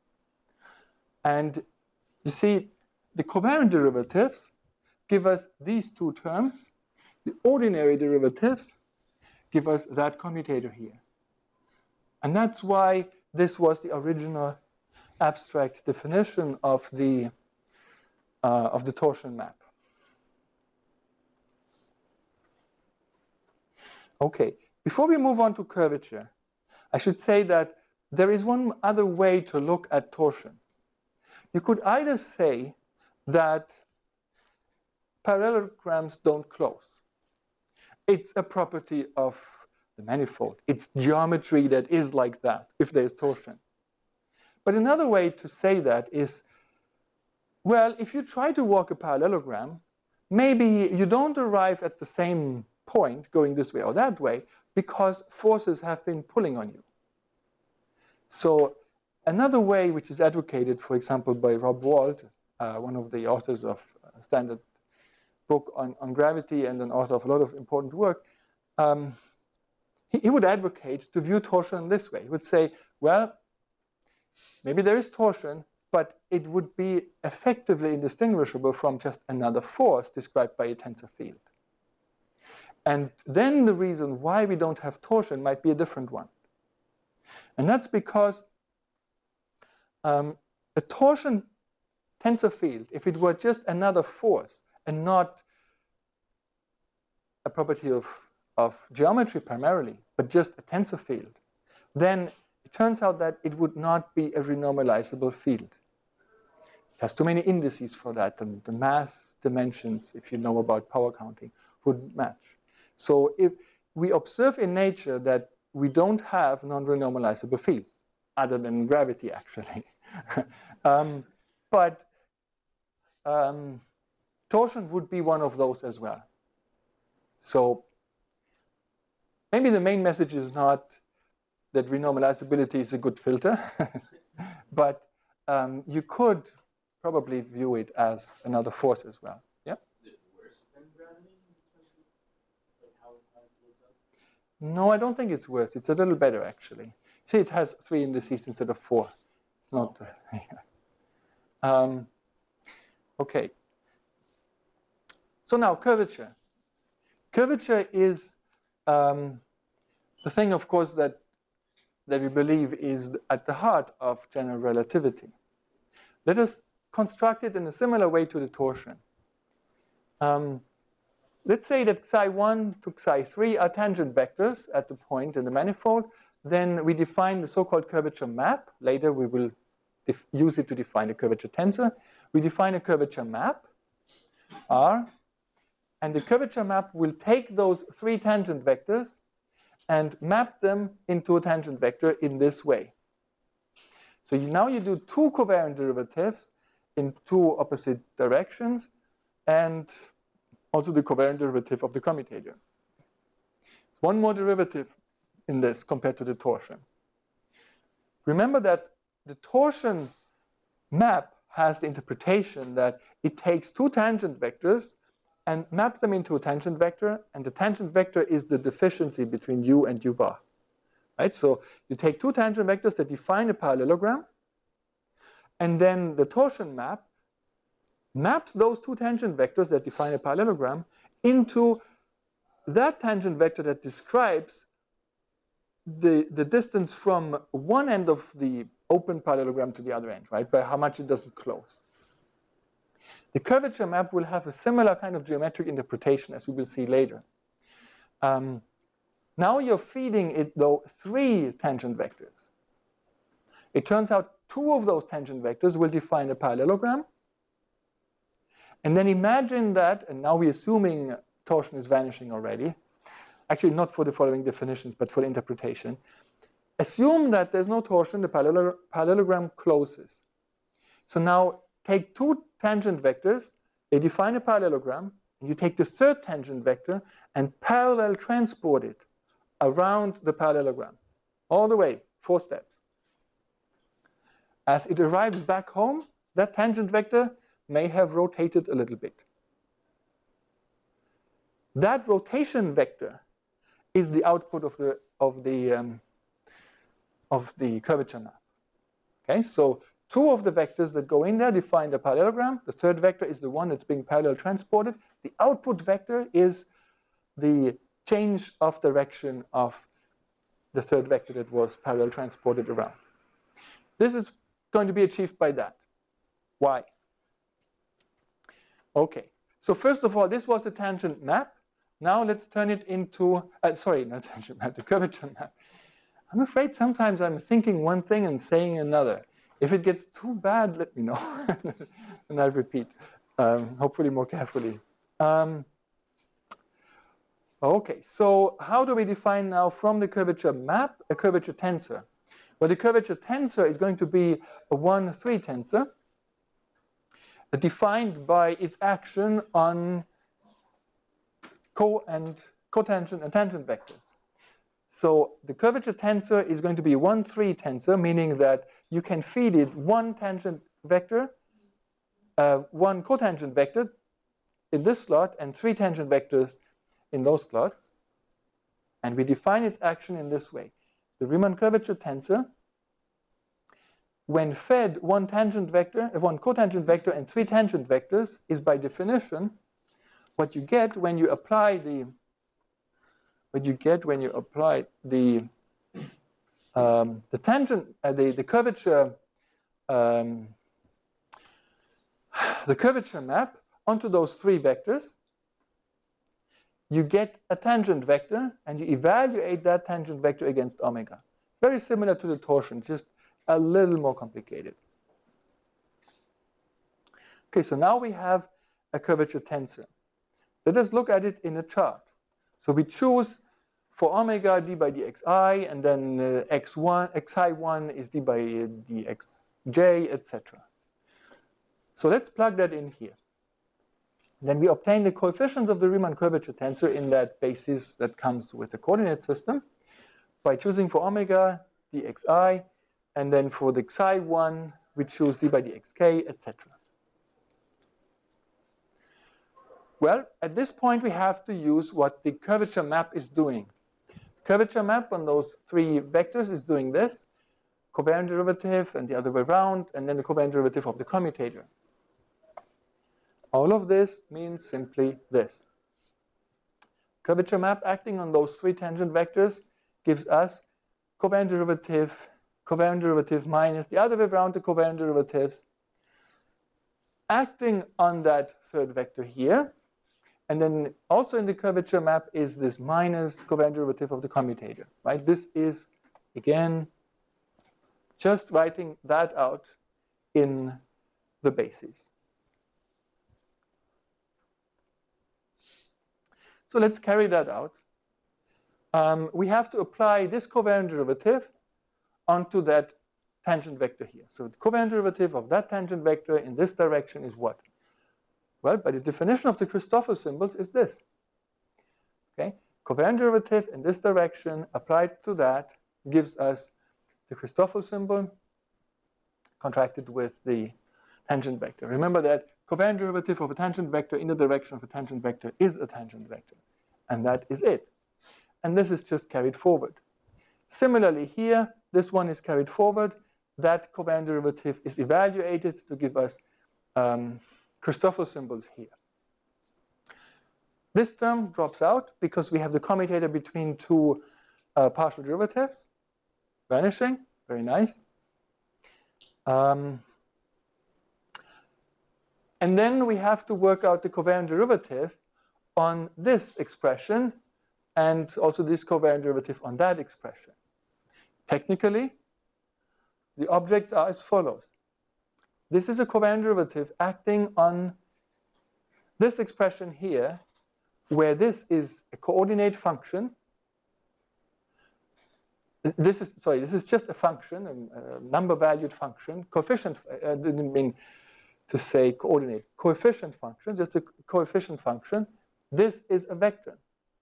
And you see, the covariant derivatives give us these two terms. The ordinary derivatives give us that commutator here. And that's why this was the original abstract definition of the, uh, of the torsion map. Okay, before we move on to curvature, I should say that there is one other way to look at torsion. You could either say that parallelograms don't close. It's a property of the manifold. It's geometry that is like that if there's torsion. But another way to say that is, well, if you try to walk a parallelogram, maybe you don't arrive at the same point going this way or that way because forces have been pulling on you. So another way which is advocated, for example, by Rob Wald, uh, one of the authors of a standard book on, on gravity and an author of a lot of important work, um, he, he would advocate to view torsion this way. He would say, well, maybe there is torsion, but it would be effectively indistinguishable from just another force described by a tensor field. And then the reason why we don't have torsion might be a different one. And that's because um, a torsion tensor field, if it were just another force and not a property of, of geometry primarily, but just a tensor field, then it turns out that it would not be a renormalizable field. It has too many indices for that, and the mass dimensions, if you know about power counting, wouldn't match. So if we observe in nature that we don't have non-renormalizable fields, other than gravity, actually. um, but um, torsion would be one of those as well. So maybe the main message is not that renormalizability is a good filter, but um, you could probably view it as another force as well. Yeah? Is it worse than gravity in terms of like how it holds up? No, I don't think it's worse. It's a little better, actually. See, it has three indices instead of four. It's not. Okay. um, okay. So now curvature. Curvature is um, the thing, of course, that that we believe is at the heart of general relativity. Let us construct it in a similar way to the torsion. Um, let's say that psi one to psi three are tangent vectors at the point in the manifold. Then we define the so-called curvature map. Later we will use it to define a curvature tensor. We define a curvature map, R, and the curvature map will take those three tangent vectors and map them into a tangent vector in this way. So you, now you do two covariant derivatives in two opposite directions, and also the covariant derivative of the commutator. One more derivative in this compared to the torsion. Remember that the torsion map has the interpretation that it takes two tangent vectors and maps them into a tangent vector, and the tangent vector is the deficiency between u and u bar. Right? So you take two tangent vectors that define a parallelogram, and then the torsion map maps those two tangent vectors that define a parallelogram into that tangent vector that describes the, the distance from one end of the open parallelogram to the other end, right? By how much it doesn't close. The curvature map will have a similar kind of geometric interpretation, as we will see later. Um, now you're feeding it, though, three tangent vectors. It turns out two of those tangent vectors will define a parallelogram. And then imagine that, and now we're assuming torsion is vanishing already. Actually, not for the following definitions, but for the interpretation. Assume that there's no torsion, the parallel parallelogram closes. So now take two tangent vectors, they define a parallelogram, and you take the third tangent vector and parallel transport it around the parallelogram, all the way, four steps. As it arrives back home, that tangent vector may have rotated a little bit. That rotation vector is the output of the of the um, of the curvature map. Okay, so two of the vectors that go in there define the parallelogram. The third vector is the one that's being parallel transported. The output vector is the change of direction of the third vector that was parallel transported around. This is going to be achieved by that. Why? Okay, so first of all, this was the tangent map now let's turn it into, uh, sorry, not tangent map, the curvature map. I'm afraid sometimes I'm thinking one thing and saying another. If it gets too bad, let me know, and I'll repeat, um, hopefully more carefully. Um, okay, so how do we define now from the curvature map a curvature tensor? Well, the curvature tensor is going to be a one three tensor, uh, defined by its action on co and cotangent and tangent vectors. So the curvature tensor is going to be a one three tensor, meaning that you can feed it one tangent vector, uh, one cotangent vector in this slot, and three tangent vectors in those slots. And we define its action in this way. The Riemann curvature tensor, when fed one tangent vector, one cotangent vector and three tangent vectors, is by definition what you get when you apply the what you get when you apply the um, the tangent uh, the the curvature um, the curvature map onto those three vectors. You get a tangent vector, and you evaluate that tangent vector against omega. Very similar to the torsion, just a little more complicated. Okay, so now we have a curvature tensor. Let us look at it in a chart. So we choose for omega d by dxi, and then uh, x one, xi one is d by dxj, et cetera. So let's plug that in here. Then we obtain the coefficients of the Riemann curvature tensor in that basis that comes with the coordinate system by choosing for omega dxi, and then for the xi one, we choose d by dxk, et cetera. Well, at this point, we have to use what the curvature map is doing. Curvature map on those three vectors is doing this, covariant derivative and the other way around, and then the covariant derivative of the commutator. All of this means simply this. Curvature map acting on those three tangent vectors gives us covariant derivative, covariant derivative minus the other way around the covariant derivatives, acting on that third vector here. And then also in the curvature map is this minus covariant derivative of the commutator, right? This is, again, just writing that out in the basis. So let's carry that out. Um, we have to apply this covariant derivative onto that tangent vector here. So the covariant derivative of that tangent vector in this direction is what? Well, by the definition of the Christoffel symbols is this. Okay, covariant derivative in this direction applied to that gives us the Christoffel symbol contracted with the tangent vector. Remember that covariant derivative of a tangent vector in the direction of a tangent vector is a tangent vector, and that is it. And this is just carried forward. Similarly here, this one is carried forward. That covariant derivative is evaluated to give us um, Christoffel symbols here. This term drops out because we have the commutator between two uh, partial derivatives, vanishing, very nice. Um, and then we have to work out the covariant derivative on this expression and also this covariant derivative on that expression. Technically, the objects are as follows. This is a covariant derivative acting on this expression here, where this is a coordinate function. This is, sorry, this is just a function, a, a number-valued function, coefficient, I didn't mean to say coordinate, coefficient function, just a coefficient function. This is a vector.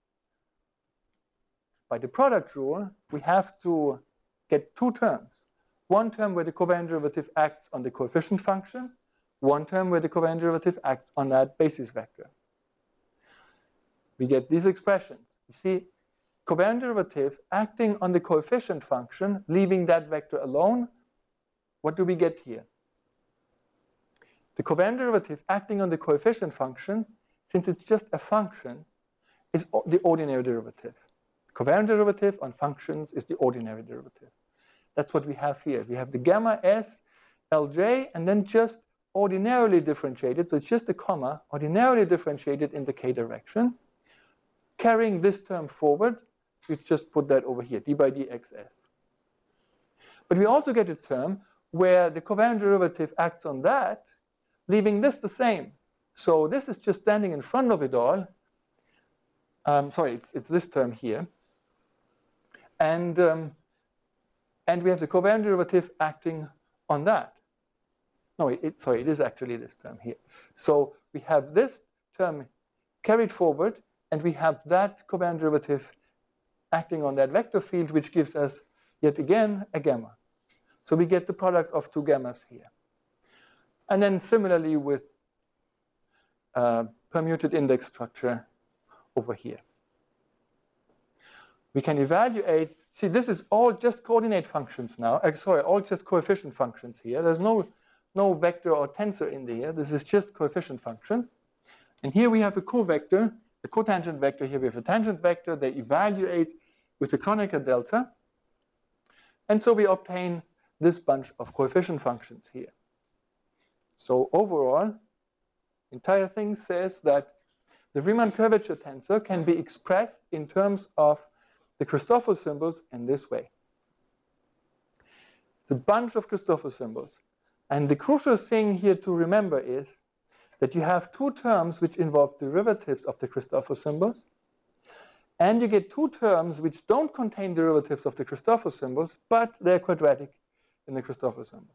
By the product rule, we have to get two terms. One term where the covariant derivative acts on the coefficient function, one term where the covariant derivative acts on that basis vector. We get these expressions. You see, covariant derivative acting on the coefficient function, leaving that vector alone. What do we get here? The covariant derivative acting on the coefficient function, since it's just a function, is the ordinary derivative. The covariant derivative on functions is the ordinary derivative. That's what we have here. We have the gamma s Lj, and then just ordinarily differentiated, so it's just a comma, ordinarily differentiated in the k direction. carrying this term forward, we just put that over here, d by dxs. But we also get a term where the covariant derivative acts on that, leaving this the same. So this is just standing in front of it all. Um, sorry, it's, it's this term here. And, um, and we have the covariant derivative acting on that. No, it, sorry, it is actually this term here. So we have this term carried forward, and we have that covariant derivative acting on that vector field, which gives us, yet again, a gamma. So we get the product of two gammas here. And then similarly with uh, permuted index structure over here. We can evaluate, see, this is all just coordinate functions now. Uh, sorry, all just coefficient functions here. There's no, no vector or tensor in there. This is just coefficient functions. And here we have a covector, a cotangent vector. Here we have a tangent vector. They evaluate with the Kronecker delta. And so we obtain this bunch of coefficient functions here. So overall, the entire thing says that the Riemann curvature tensor can be expressed in terms of the Christoffel symbols in this way. It's a bunch of Christoffel symbols. And the crucial thing here to remember is that you have two terms which involve derivatives of the Christoffel symbols, and you get two terms which don't contain derivatives of the Christoffel symbols, but they're quadratic in the Christoffel symbol.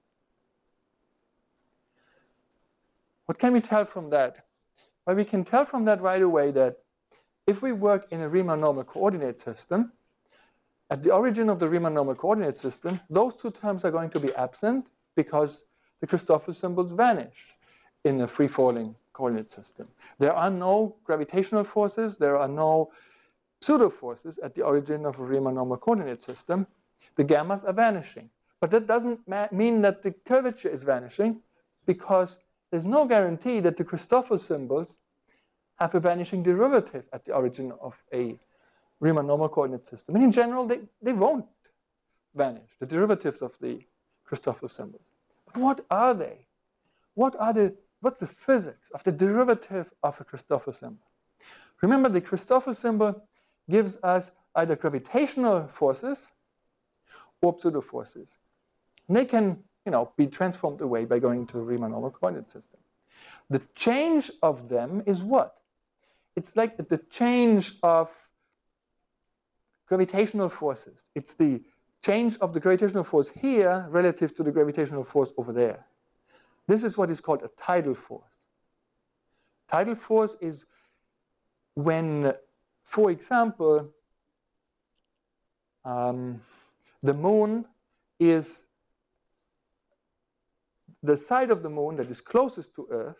What can we tell from that? Well, we can tell from that right away that if we work in a Riemann normal coordinate system, at the origin of the Riemann normal coordinate system, those two terms are going to be absent because the Christoffel symbols vanish in a free-falling coordinate system. There are no gravitational forces, there are no pseudo forces at the origin of a Riemann normal coordinate system. The gammas are vanishing. But that doesn't mean that the curvature is vanishing, because there's no guarantee that the Christoffel symbols have a vanishing derivative at the origin of a Riemann normal coordinate system. And in general, they, they won't vanish, the derivatives of the Christoffel symbols. But what are they? What are the, what's the physics of the derivative of a Christoffel symbol? Remember, the Christoffel symbol gives us either gravitational forces or pseudo forces. And they can, you know, be transformed away by going to a Riemann normal coordinate system. The change of them is what? It's like the change of gravitational forces. It's the change of the gravitational force here relative to the gravitational force over there. This is what is called a tidal force. Tidal force is when, for example, um, the moon is the side of the moon that is closest to Earth,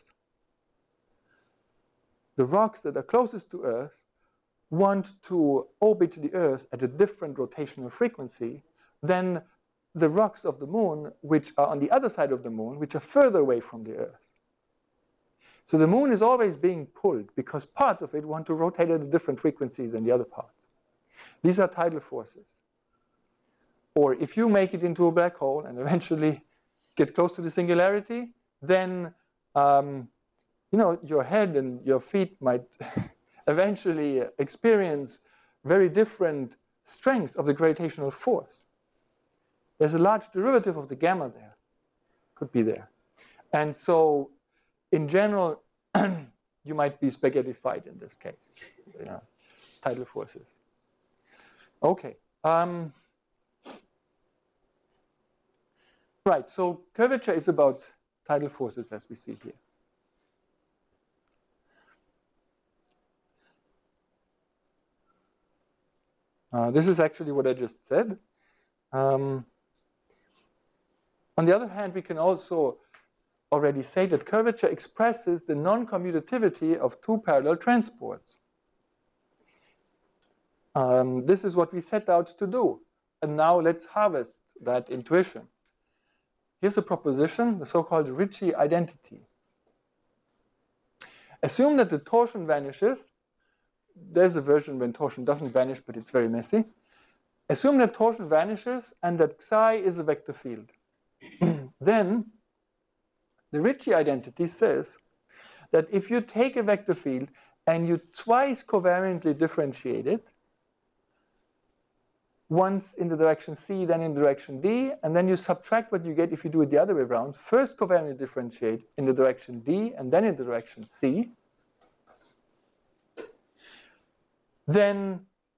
the rocks that are closest to Earth want to orbit the Earth at a different rotational frequency than the rocks of the moon, which are on the other side of the moon, which are further away from the Earth. So the moon is always being pulled because parts of it want to rotate at a different frequency than the other parts. These are tidal forces. Or if you make it into a black hole and eventually get close to the singularity, then um, you know, your head and your feet might eventually experience very different strengths of the gravitational force. There's a large derivative of the gamma there, could be there. And so, in general, you might be spaghettified in this case, you know, tidal forces. Okay. Um, right, so curvature is about tidal forces as we see here. Uh, this is actually what I just said. Um, on the other hand, we can also already say that curvature expresses the non-commutativity of two parallel transports. Um, this is what we set out to do. And now let's harvest that intuition. Here's a proposition, the so-called Ricci identity. Assume that the torsion vanishes. There's a version when torsion doesn't vanish, but it's very messy. Assume that torsion vanishes and that psi is a vector field. Then the Ricci identity says that if you take a vector field and you twice covariantly differentiate it, once in the direction C, then in the direction D, and then you subtract what you get if you do it the other way around. First covariantly differentiate in the direction D, and then in the direction C. Then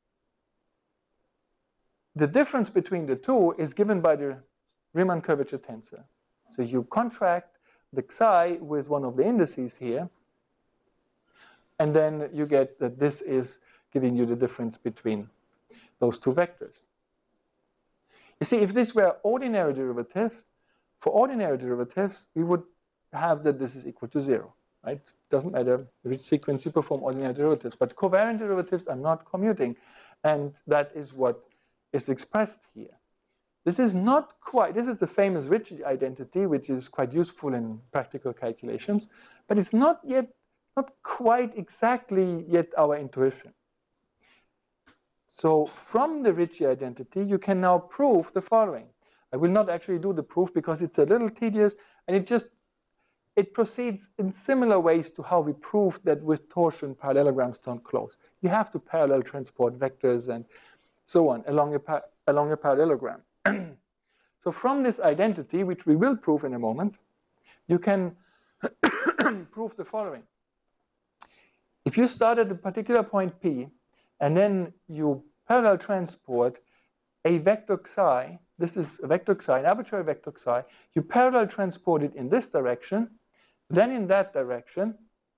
the difference between the two is given by the Riemann curvature tensor. So you contract the psi with one of the indices here, and then you get that this is giving you the difference between those two vectors. You see, if this were ordinary derivatives, for ordinary derivatives, we would have that this is equal to zero, right? Doesn't matter which sequence you perform ordinary derivatives, but covariant derivatives are not commuting, and that is what is expressed here. This is not quite, this is the famous Ricci identity, which is quite useful in practical calculations, but it's not yet, not quite exactly yet our intuition. So from the Ricci identity, you can now prove the following. I will not actually do the proof because it's a little tedious, and it just, it proceeds in similar ways to how we proved that with torsion parallelograms don't close. You have to parallel transport vectors and so on along a, along a parallelogram. So from this identity, which we will prove in a moment, you can prove the following. If you start at a particular point P, and then you parallel transport a vector psi, this is a vector psi, an arbitrary vector psi, you parallel transport it in this direction, then in that direction,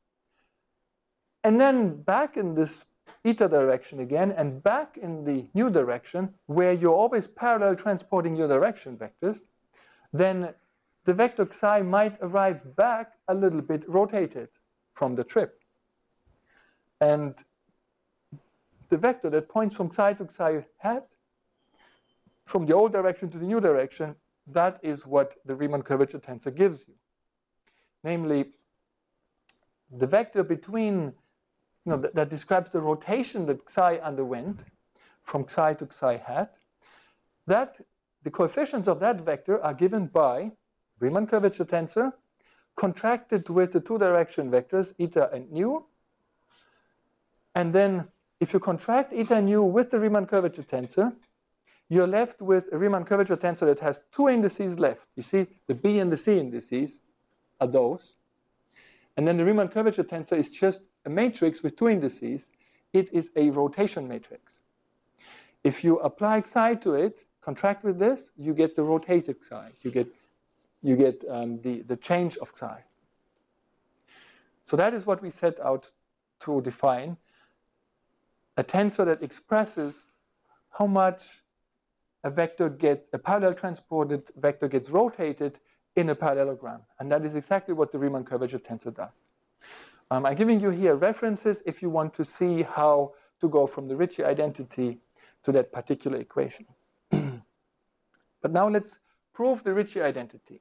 and then back in this eta direction again, and back in the new direction, where you're always parallel transporting your direction vectors, then the vector psi might arrive back a little bit rotated from the trip. And the vector that points from psi to psi hat, from the old direction to the new direction, that is what the Riemann curvature tensor gives you. Namely, the vector between, you know, that, that describes the rotation that psi underwent from psi to psi hat, that the coefficients of that vector are given by Riemann curvature tensor contracted with the two direction vectors eta and nu. And then if you contract eta nu with the Riemann curvature tensor, you're left with a Riemann curvature tensor that has two indices left. You see, the B and the C indices are those. And then the Riemann curvature tensor is just a matrix with two indices. It is a rotation matrix. If you apply psi to it, contract with this, you get the rotated psi. You get, you get um, the, the change of psi. So that is what we set out to define. A tensor that expresses how much a vector gets, a parallel transported vector gets rotated in a parallelogram. And that is exactly what the Riemann curvature tensor does. Um, I'm giving you here references if you want to see how to go from the Ricci identity to that particular equation. But now let's prove the Ricci identity.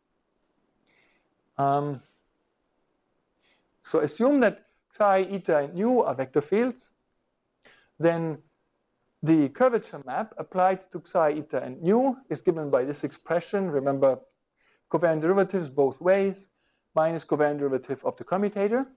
Um, so assume that psi, eta, and nu are vector fields. Then the curvature map applied to psi, eta, and nu is given by this expression. Remember, covariant derivatives both ways, minus covariant derivative of the commutator.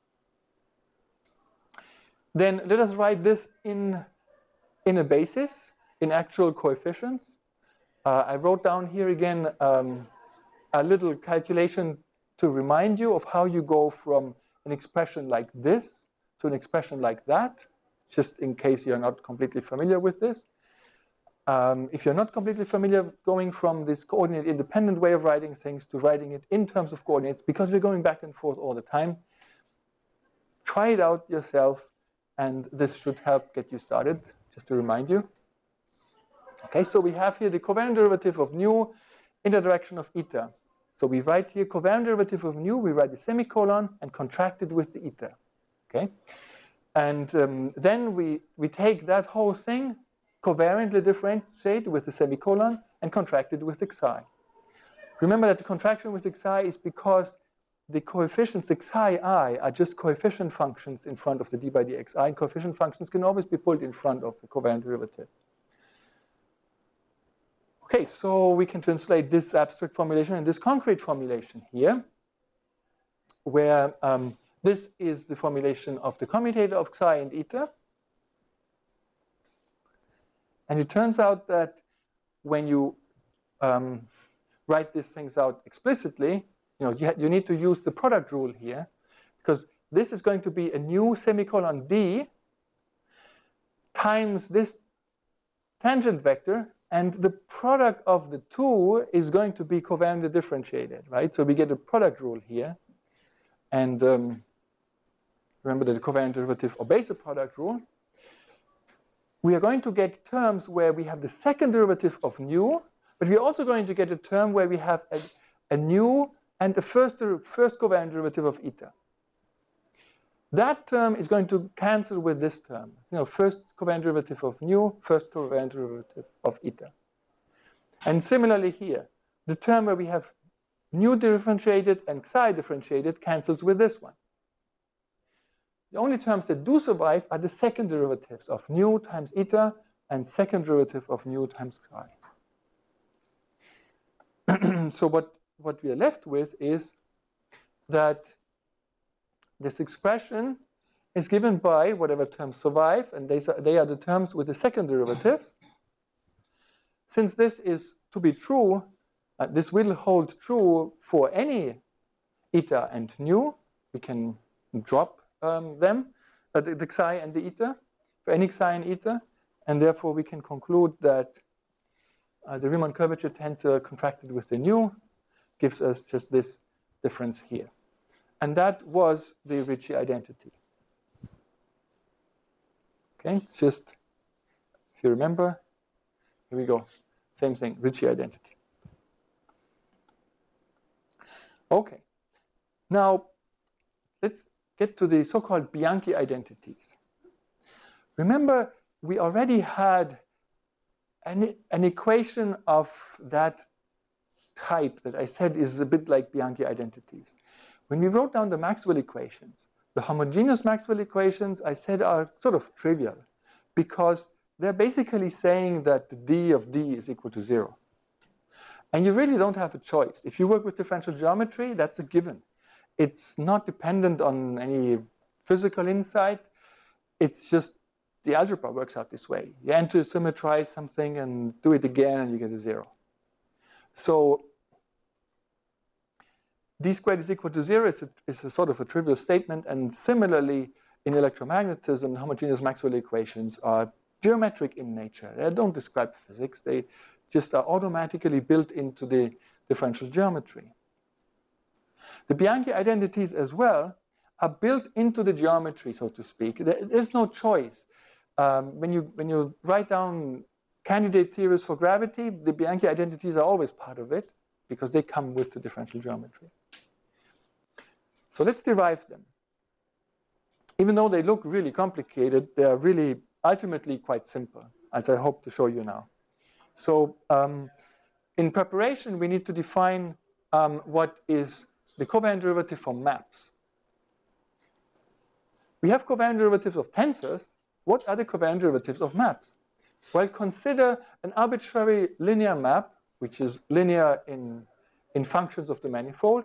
Then let us write this in, in a basis, in actual coefficients. Uh, I wrote down here again um, a little calculation to remind you of how you go from an expression like this to an expression like that, just in case you're not completely familiar with this. Um, if you're not completely familiar going from this coordinate independent way of writing things to writing it in terms of coordinates, because we're going back and forth all the time, try it out yourself, and this should help get you started, just to remind you. Okay, so we have here the covariant derivative of nu in the direction of eta. So we write here covariant derivative of nu, we write the semicolon and contract it with the eta. Okay, and um, then we, we take that whole thing, covariantly differentiate with the semicolon and contract it with the psi. Remember that the contraction with the psi is because the coefficients, the psi I, are just coefficient functions in front of the d by dxi, and coefficient functions can always be pulled in front of the covariant derivative. Okay, so we can translate this abstract formulation in this concrete formulation here, where um, This is the formulation of the commutator of psi and eta. And it turns out that when you um, write these things out explicitly, you know, you, you need to use the product rule here, because this is going to be a new semicolon d times this tangent vector, and the product of the two is going to be covariantly differentiated, right? So we get a product rule here. And um, remember that the covariant derivative obeys a product rule. We are going to get terms where we have the second derivative of nu, but we're also going to get a term where we have a, a nu and the first, first covariant derivative of eta. That term is going to cancel with this term. You know, first covariant derivative of nu, first covariant derivative of eta. And similarly here, the term where we have nu differentiated and psi differentiated cancels with this one. The only terms that do survive are the second derivatives of nu times eta and second derivative of nu times psi. So what, what we are left with is that this expression is given by whatever terms survive, and they, they are the terms with the second derivative. Since this is to be true, uh, this will hold true for any eta and nu. We can drop um, them, uh, the, the psi and the eta, for any psi and eta, and therefore we can conclude that uh, the Riemann curvature tensor contracted with the nu gives us just this difference here. And that was the Ricci identity. Okay, it's just, if you remember, here we go. Same thing, Ricci identity. Okay, now let's get to the so-called Bianchi identities. Remember, we already had an, an equation of that type that I said is a bit like Bianchi identities. When we wrote down the Maxwell equations, the homogeneous Maxwell equations, I said, are sort of trivial because they're basically saying that the d of d is equal to zero. And you really don't have a choice. If you work with differential geometry, that's a given. It's not dependent on any physical insight. It's just the algebra works out this way. You enter symmetrize something and do it again, and you get a zero. So d squared is equal to zero is a, is a sort of a trivial statement, and similarly in electromagnetism, homogeneous Maxwell equations are geometric in nature. They don't describe physics, they just are automatically built into the differential geometry. The Bianchi identities as well are built into the geometry, so to speak. There is no choice. Um, when, you, when you write down candidate theories for gravity, the Bianchi identities are always part of it because they come with the differential geometry. So let's derive them. Even though they look really complicated, they are really ultimately quite simple, as I hope to show you now. So um, in preparation, we need to define um, what is the covariant derivative for maps. We have covariant derivatives of tensors. What are the covariant derivatives of maps? Well, consider an arbitrary linear map, which is linear in, in functions of the manifold.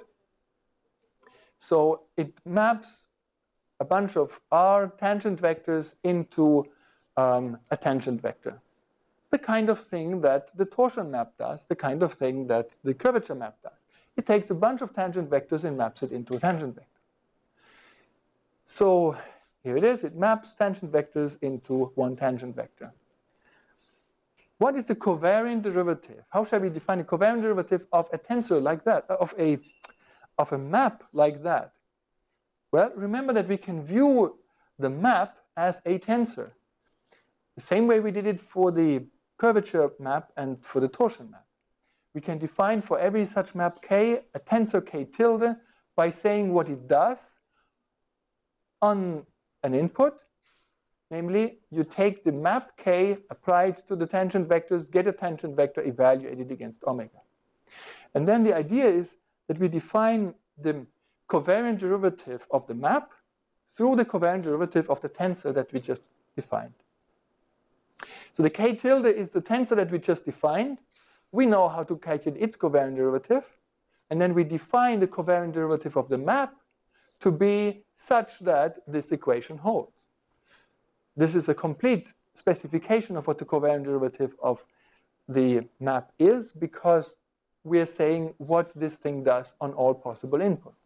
So it maps a bunch of R tangent vectors into um, a tangent vector. The kind of thing that the torsion map does, the kind of thing that the curvature map does. It takes a bunch of tangent vectors and maps it into a tangent vector. So here it is, it maps tangent vectors into one tangent vector. What is the covariant derivative? How shall we define a covariant derivative of a tensor like that, of a, of a map like that? Well, remember that we can view the map as a tensor. The same way we did it for the curvature map and for the torsion map. We can define for every such map K a tensor K tilde by saying what it does on an input. Namely, you take the map K, apply it to the tangent vectors, get a tangent vector, evaluate it against omega. And then the idea is that we define the covariant derivative of the map through the covariant derivative of the tensor that we just defined. So the K tilde is the tensor that we just defined. We know how to calculate its covariant derivative. And then we define the covariant derivative of the map to be such that this equation holds. This is a complete specification of what the covariant derivative of the map is, because we're saying what this thing does on all possible inputs.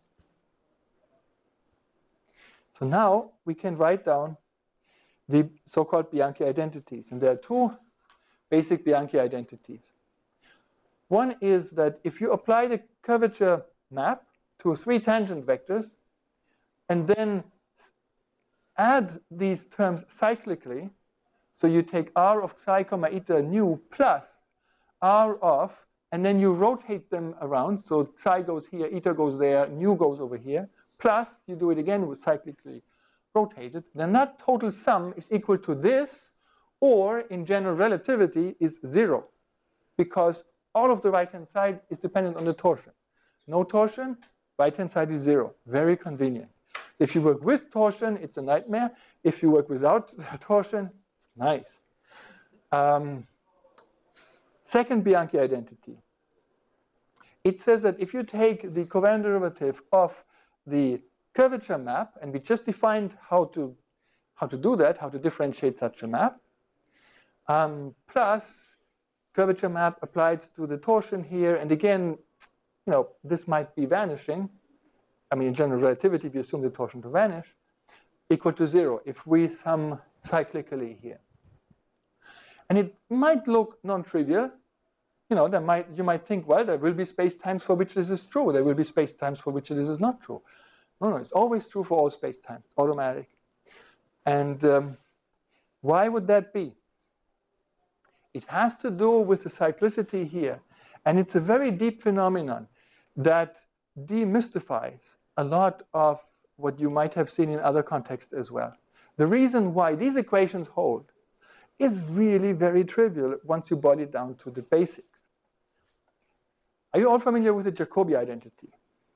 So now we can write down the so-called Bianchi identities. And there are two basic Bianchi identities. One is that if you apply the curvature map to three tangent vectors and then add these terms cyclically, so you take r of psi comma eta nu plus r of, and then you rotate them around, so psi goes here, eta goes there, nu goes over here, plus you do it again with cyclically rotated, then that total sum is equal to this, or in general relativity is zero, because all of the right-hand side is dependent on the torsion. No torsion, right-hand side is zero. Very convenient. If you work with torsion, it's a nightmare. If you work without torsion, nice. Um, second Bianchi identity. It says that if you take the covariant derivative of the curvature map, and we just defined how to, how to do that, how to differentiate such a map, um, plus curvature map applied to the torsion here, and again, you know, this might be vanishing. I mean, in general relativity, we assume the torsion to vanish, equal to zero if we sum cyclically here. And it might look non-trivial. You know, there might, you might think, well, there will be space-times for which this is true. There will be space-times for which this is not true. No, no, it's always true for all space-times, automatic. And um, why would that be? It has to do with the cyclicity here. And it's a very deep phenomenon that demystifies a lot of what you might have seen in other contexts as well. The reason why these equations hold is really very trivial once you boil it down to the basics. Are you all familiar with the Jacobi identity?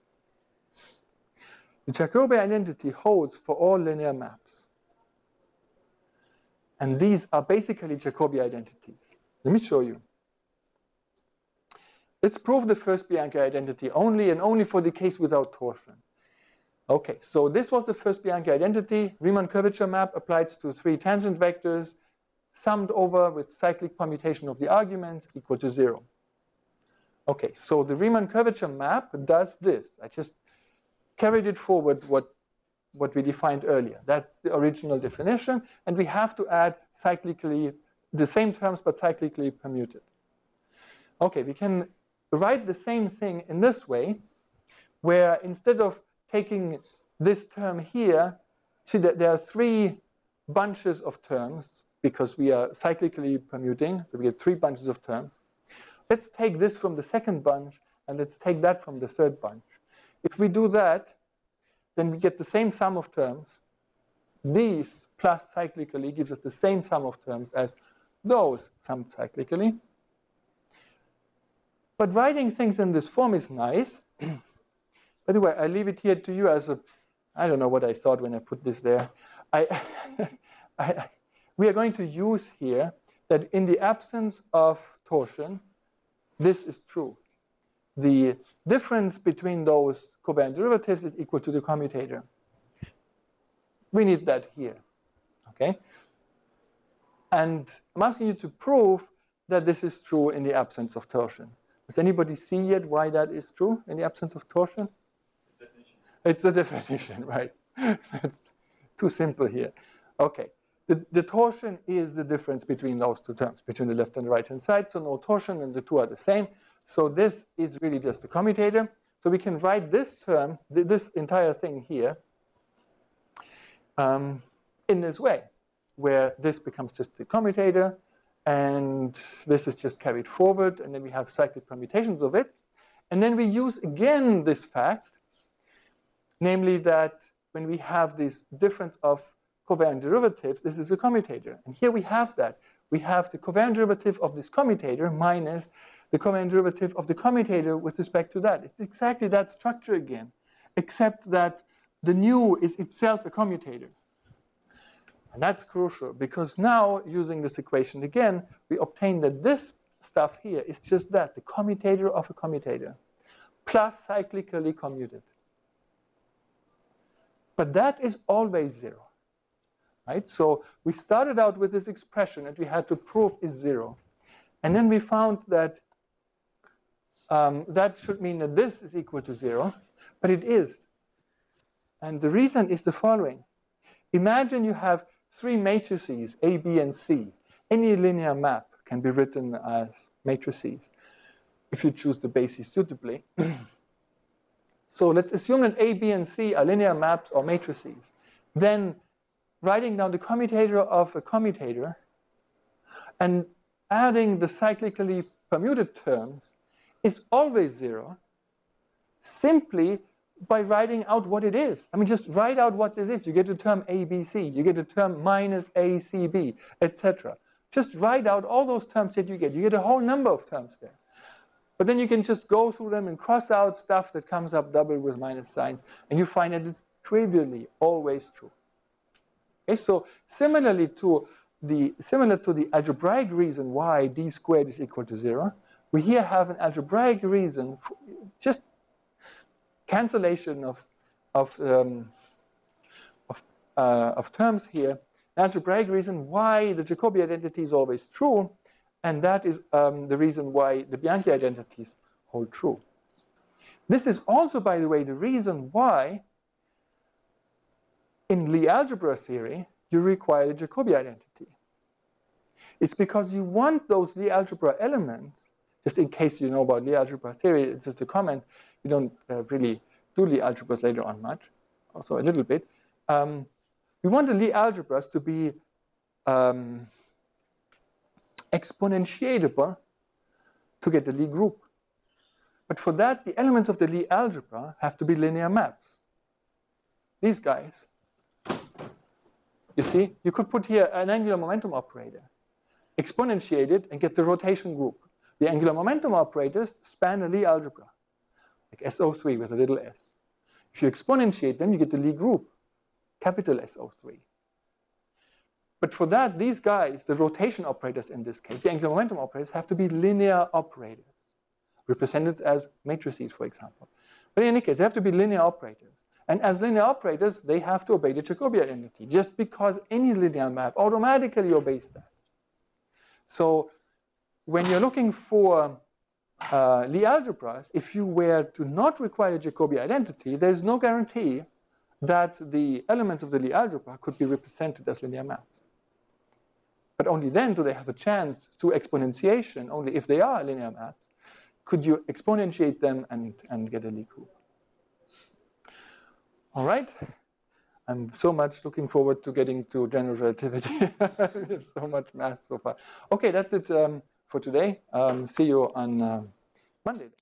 The Jacobi identity holds for all linear maps. And these are basically Jacobi identities. Let me show you. Let's prove the first Bianchi identity only, and only for the case without torsion. Okay, so this was the first Bianchi identity, Riemann curvature map applied to three tangent vectors, summed over with cyclic permutation of the arguments equal to zero. Okay, so the Riemann curvature map does this. I just carried it forward what, what we defined earlier. That's the original definition, and we have to add cyclically, the same terms but cyclically permuted. Okay, we can write the same thing in this way, where instead of taking this term here, see that there are three bunches of terms because we are cyclically permuting, so we get three bunches of terms. Let's take this from the second bunch, and let's take that from the third bunch. If we do that, then we get the same sum of terms. These plus cyclically gives us the same sum of terms as those summed cyclically. But writing things in this form is nice. By the way, I leave it here to you as a, I don't know what I thought when I put this there. I, I, we are going to use here that in the absence of torsion, this is true. The difference between those covariant derivatives is equal to the commutator. We need that here, okay? And I'm asking you to prove that this is true in the absence of torsion. Does anybody see yet why that is true in the absence of torsion? It's the definition, right? It's too simple here. Okay, the, the torsion is the difference between those two terms, between the left and the right-hand side, so no torsion, and the two are the same. So this is really just the commutator. So we can write this term, this entire thing here, um, in this way, where this becomes just the commutator, and this is just carried forward, and then we have cyclic permutations of it. And then we use again this fact, namely that when we have this difference of covariant derivatives, this is a commutator. And here we have that. We have the covariant derivative of this commutator minus the covariant derivative of the commutator with respect to that. It's exactly that structure again, except that the nu is itself a commutator. And that's crucial, because now, using this equation again, we obtain that this stuff here is just that, the commutator of a commutator, plus cyclically commuted. But that is always zero. Right? So we started out with this expression that we had to prove is zero. And then we found that um, that should mean that this is equal to zero, but it is. And the reason is the following. Imagine you have three matrices, A, B, and C. Any linear map can be written as matrices if you choose the basis suitably. So let's assume that A, B, and C are linear maps or matrices. Then writing down the commutator of a commutator and adding the cyclically permuted terms is always zero, simply by writing out what it is. I mean, just write out what this is. You get the term A B C, you get the term minus A C B, et cetera. Just write out all those terms that you get. You get a whole number of terms there. But then you can just go through them and cross out stuff that comes up double with minus signs, and you find that it's trivially always true. Okay, so similarly to the similar to the algebraic reason why d squared is equal to zero, we here have an algebraic reason, for just cancellation of of um, of, uh, of terms here. An algebraic reason why the Jacobi identity is always true, and that is um, the reason why the Bianchi identities hold true. This is also, by the way, the reason why in Lie algebra theory you require the Jacobi identity. It's because you want those Lie algebra elements, just in case you know about Lie algebra theory, it's just a comment, you don't uh, really do Lie algebras later on much, also a little bit. Um, we want the Lie algebras to be um, exponentiatable to get the Lie group. But for that, the elements of the Lie algebra have to be linear maps. These guys, you see, you could put here an angular momentum operator, exponentiate it, and get the rotation group. The angular momentum operators span a Lie algebra, like S O three with a little s. If you exponentiate them, you get the Lie group, capital S O three. But for that, these guys, the rotation operators in this case, the angular momentum operators, have to be linear operators, represented as matrices, for example. But in any case, they have to be linear operators. And as linear operators, they have to obey the Jacobi identity, just because any linear map automatically obeys that. So when you're looking for uh, Lie algebras, if you were to not require the Jacobi identity, there's no guarantee that the elements of the Lie algebra could be represented as linear maps. But only then do they have a chance to exponentiation, only if they are linear maps, could you exponentiate them and, and get a Lie group. All right, I'm so much looking forward to getting to general relativity. There's so much math so far. Okay, that's it um, for today. Um, see you on uh, Monday.